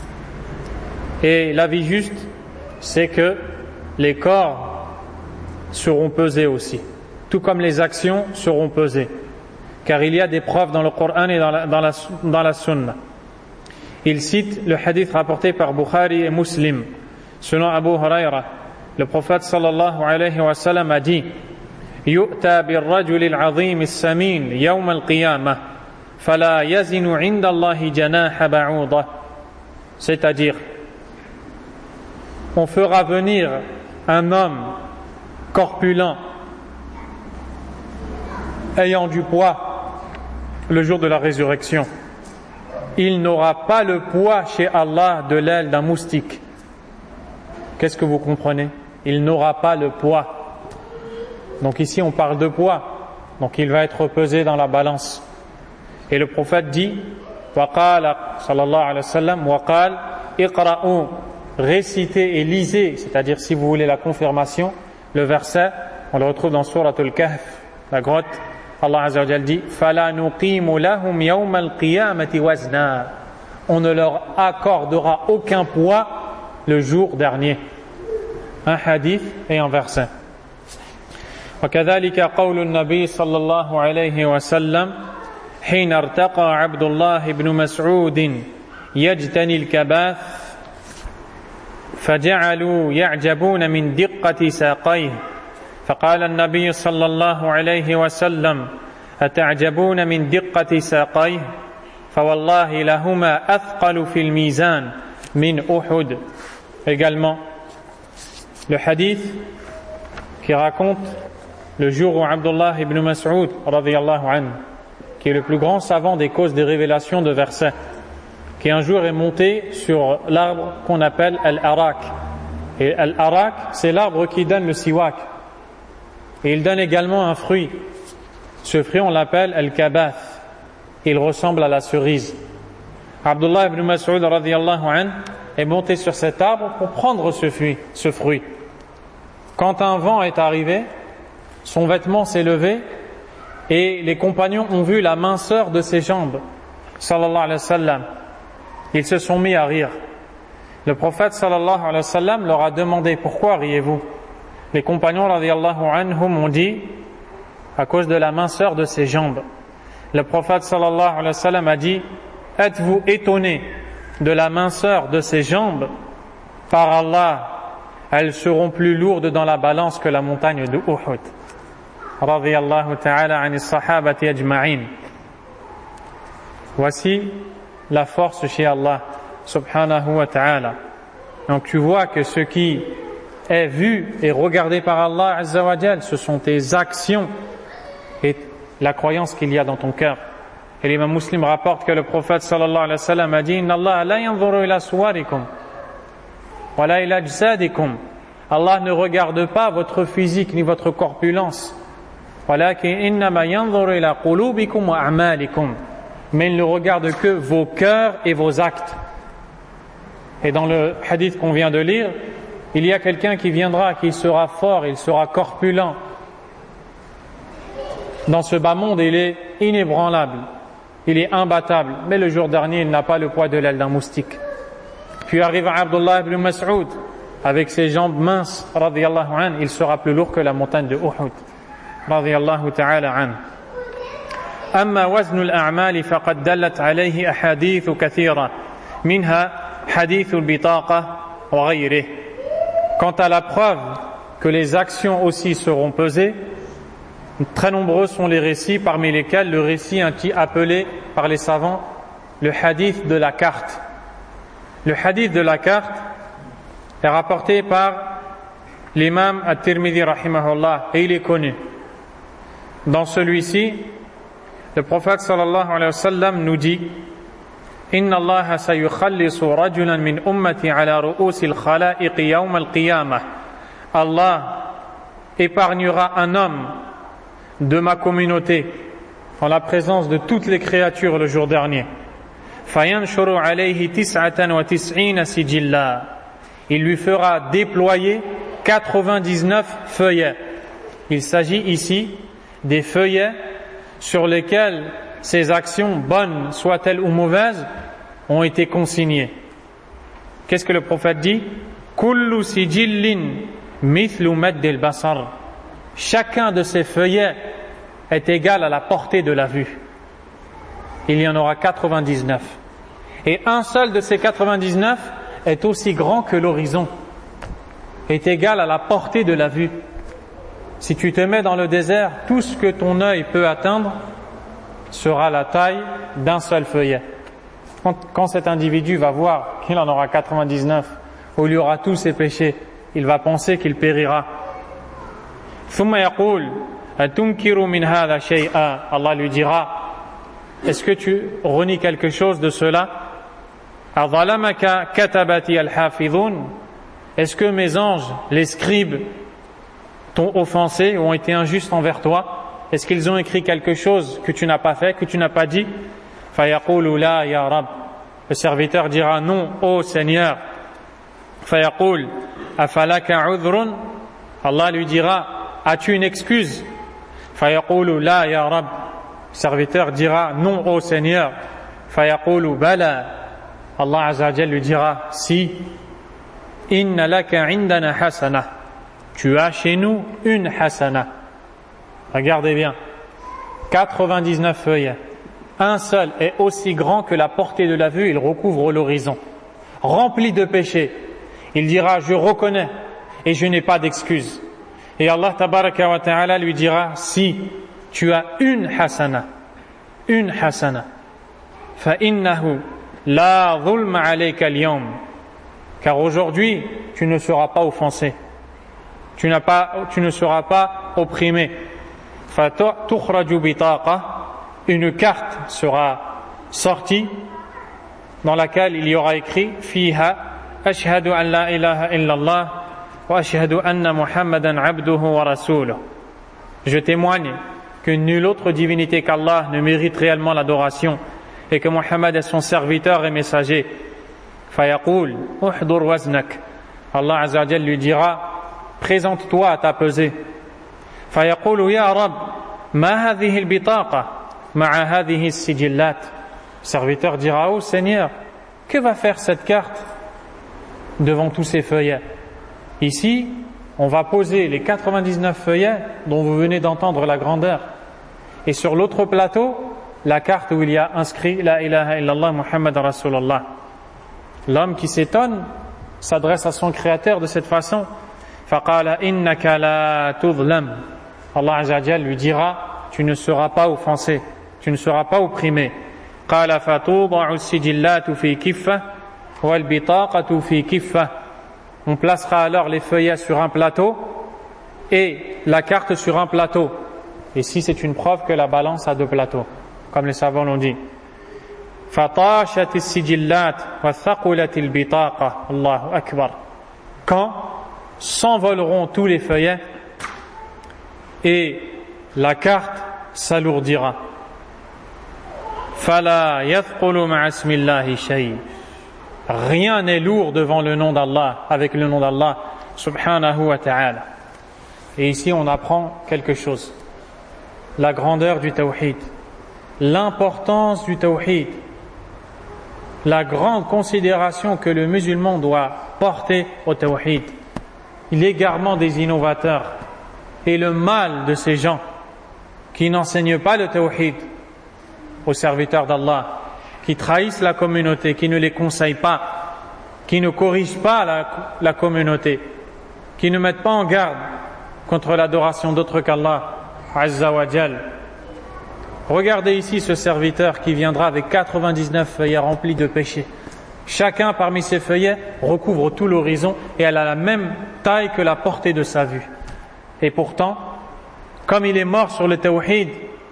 et l'avis juste, c'est que les corps seront pesés aussi, tout comme les actions seront pesées, car il y a des preuves dans le Coran et dans la, dans la, dans la Sunna. Il cite le hadith rapporté par Bukhari et Muslim. Selon Abu Huraira, le prophète sallallahu alayhi wa sallam a dit yu'ta bir-rajuli al-'azim as-samin yawm al-qiyamah fala yazinu 'inda Allahi janaha ba'udah. C'est-à-dire, on fera venir un homme corpulent ayant du poids le jour de la résurrection. Il n'aura pas le poids chez Allah de l'aile d'un moustique. Qu'est-ce que vous comprenez? Il n'aura pas le poids. Donc ici on parle de poids. Donc il va être pesé dans la balance. Et le prophète dit waqala sallallahu alayhi wa sallam waqal iqra'u, récitez et lisez, c'est-à-dire si vous voulez la confirmation, le verset, on le retrouve dans Surat al-Kahf, la grotte. Allah Azza wa Jalla dit fala nuqimu lahum yawm al-qiyamati wazna. on ne leur accordera aucun poids le jour dernier. Un hadith et un verset. وكذلك قول النبي صلى الله عليه وسلم حين ارتقى عبد الله بن مسعود يجتني الكباث فجعلوا يعجبون من دقة ساقيه فقال النبي صلى الله عليه وسلم أتعجبون من دقة ساقيه فوالله لهما أثقل في الميزان من أحد. Également le hadith qui raconte le jour où Abdullah ibn Mas'ud radiyallahu anhu, qui est le plus grand savant des causes des révélations de versets, qui un jour est monté sur l'arbre qu'on appelle Al-Arak. Et Al-Arak, c'est l'arbre qui donne le siwak. Et il donne également un fruit. Ce fruit, on l'appelle Al-Kabath. Il ressemble à la cerise. Abdullah ibn Mas'ud radiyallahu anhu est monté sur cet arbre pour prendre ce fruit, ce fruit. Quand un vent est arrivé, son vêtement s'est levé et les compagnons ont vu la minceur de ses jambes. Sallallahu alayhi wa sallam. Ils se sont mis à rire. Le prophète sallallahu alayhi wa sallam leur a demandé pourquoi riez-vous? Les compagnons radiyallahu anhum ont dit à cause de la minceur de ses jambes. Le prophète sallallahu alayhi wa sallam a dit êtes-vous étonnés de la minceur de ses jambes? Par Allah, elles seront plus lourdes dans la balance que la montagne de Uhud. Radiyallahu ta'ala anis sahabati ajma'in. Voici la force chez Allah subhanahu wa ta'ala. Donc tu vois que ce qui est vu et regardé par Allah azza wa jal, ce sont tes actions et la croyance qu'il y a dans ton cœur. Et l'imam Muslim rapporte que le prophète sallallahu alayhi wa sallam a dit inna Allah la yanzuru ila suwarikum wa la ila ajsadikum. Allah ne regarde pas votre physique ni votre corpulence. Walakin innama yanzuru ila qulubikum wa a'malikum. Mais il ne regarde que vos cœurs et vos actes. Et dans le hadith qu'on vient de lire, il y a quelqu'un qui viendra, qui sera fort, il sera corpulent. Dans ce bas monde, il est inébranlable, il est imbattable, mais le jour dernier, il n'a pas le poids de l'aile d'un moustique. Puis arrive Abdullah ibn Mas'ud, avec ses jambes minces, radiyallahu anhu, il sera plus lourd que la montagne de Uhud, radiyallahu ta'ala anhu. أما وزن الأعمال فقد دلت عليه أحاديث كثيرة منها حديث البطاقة وغيره. Quant à la preuve que les actions aussi seront pesées, très nombreux sont les récits, parmi lesquels le récit appelé par les savants le hadith de la carte. Le hadith de la carte est rapporté par l'imam At-Tirmidhi rahimahullah et il est connu. Dans celui-ci, le prophète sallallahu alayhi wa sallam nous dit Inna Allah sayukhallisu rajulan min ummati ala ru'usi al-khala'iq yawm al-qiyamah. Allah épargnera un homme de ma communauté en la présence de toutes les créatures le jour dernier. Fayanshuru alayhi tis'atan wa tis'ina sijilla. Il lui fera déployer quatre-vingt-dix-neuf feuillets. Il s'agit ici des feuillets sur lesquels ces actions, bonnes soient-elles ou mauvaises, ont été consignées. Qu'est-ce que le prophète dit? Kullu sijillin mithlu maddil basar. Chacun de ces feuillets est égal à la portée de la vue. Il y en aura quatre-vingt-dix-neuf. Et un seul de ces quatre-vingt-dix-neuf est aussi grand que l'horizon, est égal à la portée de la vue. Si tu te mets dans le désert, tout ce que ton œil peut atteindre sera la taille d'un seul feuillet. Quand, quand cet individu va voir qu'il en aura quatre-vingt-dix-neuf, où il y aura tous ses péchés, il va penser qu'il périra. Allah lui dira, est-ce que tu renies quelque chose de cela? Est-ce que mes anges, les scribes, t'ont offensé ou ont été injustes envers toi? Est-ce qu'ils ont écrit quelque chose que tu n'as pas fait, que tu n'as pas dit? فَيَقُولُ لَا يَا رَبِّ. Le serviteur dira non, ô Seigneur. فَيَقُولُ أَفَلَكَ عُذْرٌ. Allah lui dira, as-tu une excuse? فَيَقُولُ لَا يَا رَبِّ. Le serviteur dira non, ô Seigneur. فَيَقُولُ بَلَا. Allah Azza wa Jalla lui dira: si, inna laka indana hasana, tu as chez nous une hasana. Regardez bien, quatre-vingt-dix-neuf feuillets, un seul est aussi grand que la portée de la vue, il recouvre l'horizon, rempli de péchés. Il dira: je reconnais et je n'ai pas d'excuse. Et Allah tabaraka wa ta'ala lui dira: si tu as une hasana, une hasana, fa innahu la dhulma alayka al-yawm, car aujourd'hui tu ne seras pas offensé, tu n'as pas, tu ne seras pas opprimé. Fa tukhraju bitaqa, une carte sera sortie dans laquelle il y aura écrit: fiha ashhadu an la ilaha illallah wa ashhadu anna muhammadan abduhu wa rasuluh. Je témoigne que nulle autre divinité qu'Allah ne mérite réellement l'adoration et que Muhammad est son serviteur et messager. Fayaqul uhdur waznak, Allah Azza wa Jalla lui dira: présente-toi à ta pesée. Fayaqulu ya Rab ma hadhihi al-bitaqa ma'a hadhihi as-sijillat. Le serviteur dira: oh Seigneur, que va faire cette carte devant tous ces feuillets? Ici, on va poser les quatre-vingt-dix-neuf feuillets dont vous venez d'entendre la grandeur, et sur l'autre plateau, la carte où il y a inscrit la ilaha illallah Muhammad Rasulullah. L'homme qui s'étonne s'adresse à son créateur de cette façon: faqala innaka la tudlam. Allah Azza wa Jalla lui dira: tu ne seras pas offensé, tu ne seras pas opprimé. Qala fatuda'u as-sijillatu fi kiffa wal bitaqatu fi kiffa. On placera alors les feuillets sur un plateau et la carte sur un plateau. Ici, c'est une preuve que la balance a deux plateaux, comme les savants l'ont dit. فَطَاشَتِ السِّجِلَّاتِ وَثَقُلَتِ الْبِطَاقَةِ Allahu Akbar. Quand s'envoleront tous les feuillets et la carte s'alourdira. فَلَا يَثْقُلُ مَعَ اسْمِ اللَّهِ شَيْءٍ. Rien n'est lourd devant le nom d'Allah, avec le nom d'Allah subhanahu wa ta'ala. Et ici on apprend quelque chose: la grandeur du tawhid, l'importance du tawhid, la grande considération que le musulman doit porter au tawhid, l'égarement des innovateurs et le mal de ces gens qui n'enseignent pas le tawhid aux serviteurs d'Allah, qui trahissent la communauté, qui ne les conseillent pas, qui ne corrigent pas la, la communauté, qui ne mettent pas en garde contre l'adoration d'autre qu'Allah Azza wa Jal. Regardez ici ce serviteur qui viendra avec quatre-vingt-dix-neuf feuillets remplis de péchés. Chacun parmi ces feuillets recouvre tout l'horizon et elle a la même taille que la portée de sa vue. Et pourtant, comme il est mort sur le tawhid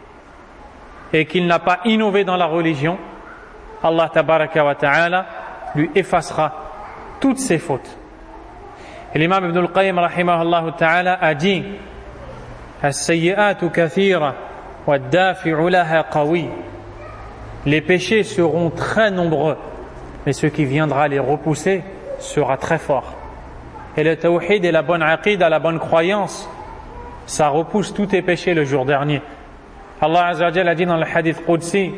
et qu'il n'a pas innové dans la religion, Allah tabaraka wa ta'ala lui effacera toutes ses fautes. Et l'imam Ibn al-Qayyim rahimahullah ta'ala a dit: as-sayyi'atu kathira wa ad-dafi'u laha qawi. Les péchés seront très nombreux, mais ce qui viendra les repousser sera très fort. Et le tawhid et la bonne aqida, la bonne croyance, ça repousse tous tes péchés le jour dernier. Allah Azza wa Jalla a dit dans le hadith Qudsi,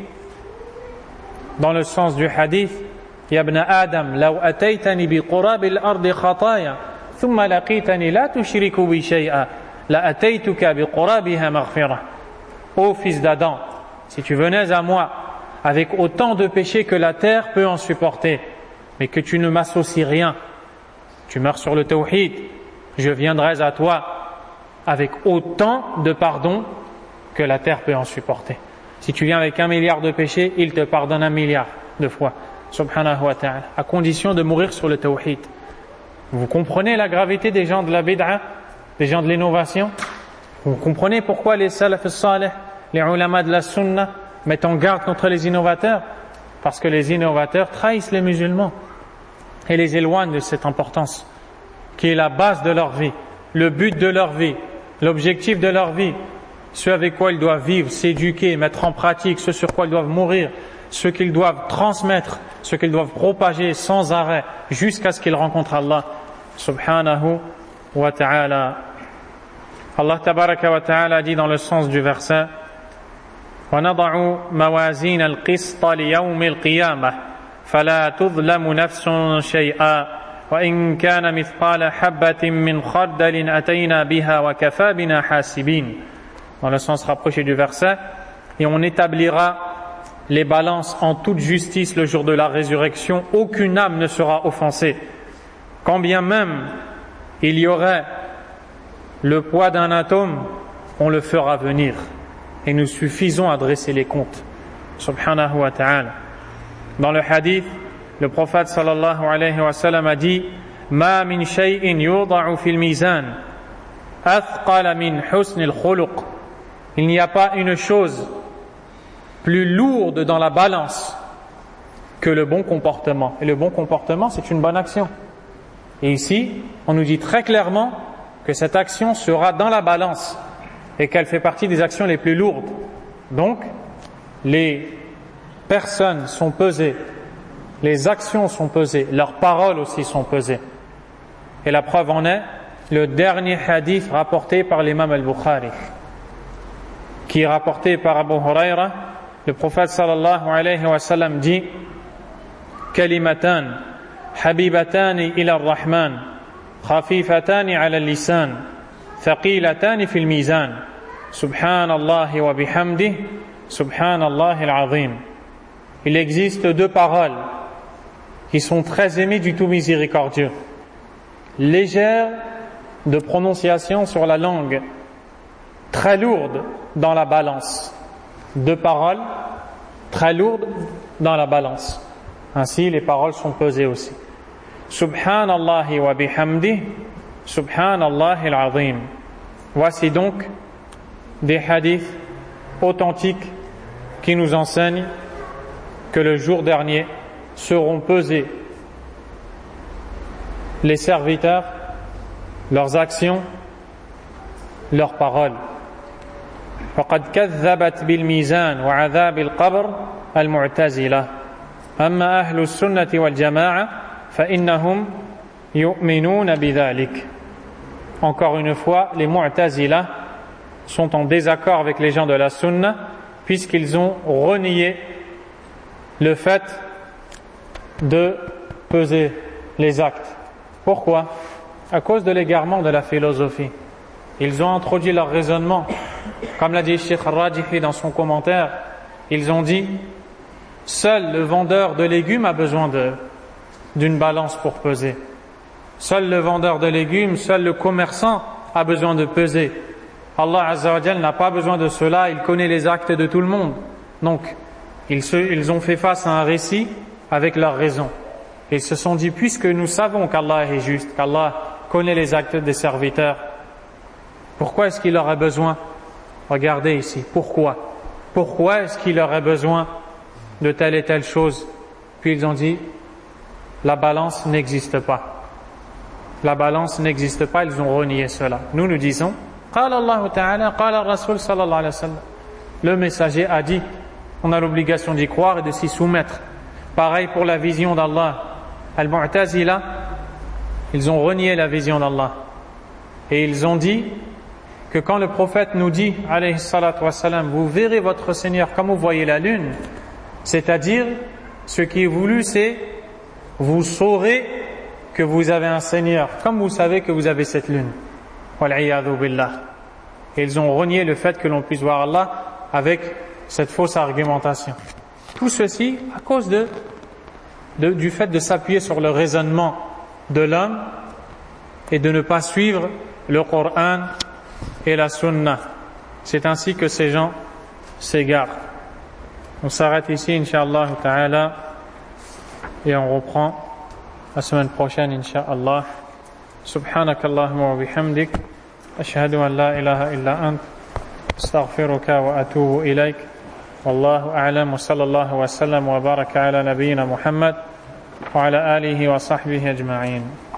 dans le sens du hadith: Ya ibn Adam, law ataytani bi qurab al-ardi khataya thumma laqitani la tushriku bi shay'a la ataytuka bi qurabiha maghfirah. Ô fils d'Adam, si tu venais à moi avec autant de péchés que la terre peut en supporter, mais que tu ne m'associes rien, tu meurs sur le tawhid, je viendrai à toi avec autant de pardon que la terre peut en supporter. Si tu viens avec un milliard de péchés, il te pardonne un milliard de fois, subhanahu wa ta'ala, à condition de mourir sur le tawhid. Vous comprenez la gravité des gens de la bid'a, des gens de l'innovation? Vous comprenez pourquoi les salaf salih, les ulama de la sunna mettent en garde contre les innovateurs? Parce que les innovateurs trahissent les musulmans et les éloignent de cette importance qui est la base de leur vie, le but de leur vie, l'objectif de leur vie, ce avec quoi ils doivent vivre, s'éduquer, mettre en pratique, ce sur quoi ils doivent mourir, ce qu'ils doivent transmettre, ce qu'ils doivent propager sans arrêt jusqu'à ce qu'ils rencontrent Allah subhanahu wa ta'ala. Allah tabaraka wa ta'ala dit dans le sens du verset: وَنَضَعُ مَوَازِينَ الْقِسْطَ لِيَوْمِ الْقِيَامَةِ فلا تظلم نفس شيئا وإن كان مثقال حبة من خردل أتينا بها وكفى بنا حاسبين. Dans le sens rapproché du verset, et on établira les balances en toute justice le jour de la résurrection, aucune âme ne sera offensée. Quand bien même il y aurait le poids d'un atome, on le fera venir. Et nous suffisons à dresser les comptes. Subhanahu wa ta'ala. Dans le hadith, le prophète sallallahu alayhi wa sallam a dit Ma min shay'in yuda'u fil mizan athqala min husn al-khuluq. Il n'y a pas une chose plus lourde dans la balance que le bon comportement. Et le bon comportement, c'est une bonne action. Et ici, on nous dit très clairement que cette action sera dans la balance et qu'elle fait partie des actions les plus lourdes. Donc, les personnes sont pesées, les actions sont pesées, leurs paroles aussi sont pesées. Et la preuve en est le dernier hadith rapporté par l'imam al-Bukhari, qui est rapporté par Abu Huraira. Le prophète sallallahu alayhi wa sallam dit Kalimatan habibatan ila ar-Rahman khafifatan ala al-lisan thaqilatan fil mizan subhanallahi wa bihamdihi subhanallahi al-azim. Il existe deux paroles qui sont très aimées du tout miséricordieux, légères de prononciation sur la langue, très lourdes dans la balance. Deux paroles très lourdes dans la balance. Ainsi, les paroles sont pesées aussi. Subhanallahi wa bihamdihi, subhanallahi al-azim. Voici donc des hadiths authentiques qui nous enseignent que le jour dernier seront pesés les serviteurs, leurs actions, leurs paroles. فقد كذبت بالميزان وعذاب القبر المعتزلة أما أهل السنة والجماعة فإنهم يؤمنون بذلك. Encore une fois, les Mu'tazila sont en désaccord avec les gens de la Sunna puisqu'ils ont renié le fait de peser les actes. Pourquoi? À cause de l'égarement de la philosophie. Ils ont introduit leur raisonnement. Comme l'a dit Cheikh Al-Rajihi dans son commentaire, ils ont dit seul le vendeur de légumes a besoin de, d'une balance pour peser. Seul le vendeur de légumes, seul le commerçant a besoin de peser. Allah Azza wa Jal n'a pas besoin de cela, il connaît les actes de tout le monde. Donc, ils, se, ils ont fait face à un récit avec leur raison. Ils se sont dit, puisque nous savons qu'Allah est juste, qu'Allah connaît les actes des serviteurs, pourquoi est-ce qu'il aurait besoin? Regardez ici, pourquoi? Pourquoi est-ce qu'il aurait besoin de telle et telle chose? Puis ils ont dit, la balance n'existe pas. La balance n'existe pas, ils ont renié cela. Nous, nous disons, قال الله تعالى قال الرسول صلى الله عليه وسلم. Le messager a dit, on a l'obligation d'y croire et de s'y soumettre. Pareil pour la vision d'Allah. Al-Mu'tazila, ils ont renié la vision d'Allah. Et ils ont dit que quand le prophète nous dit, alayhi salatu wassalam, vous verrez votre Seigneur comme vous voyez la lune, c'est-à-dire, ce qui est voulu, c'est vous saurez que vous avez un Seigneur, comme vous savez que vous avez cette lune. Wal'iyadhu billah. Et ils ont renié le fait que l'on puisse voir Allah avec cette fausse argumentation. Tout ceci à cause de, de, du fait de s'appuyer sur le raisonnement de l'homme et de ne pas suivre le Coran et la Sunna. C'est ainsi que ces gens s'égarent. On s'arrête ici, Inch'Allah ta'ala, et on reprend la semaine prochaine, Inch'Allah. سبحانك اللهم وبحمدك أشهد أن لا إله إلا أنت أستغفرك وأتوب إليك والله أعلم وصلى الله وسلم وبارك على نبينا محمد وعلى آله وصحبه أجمعين.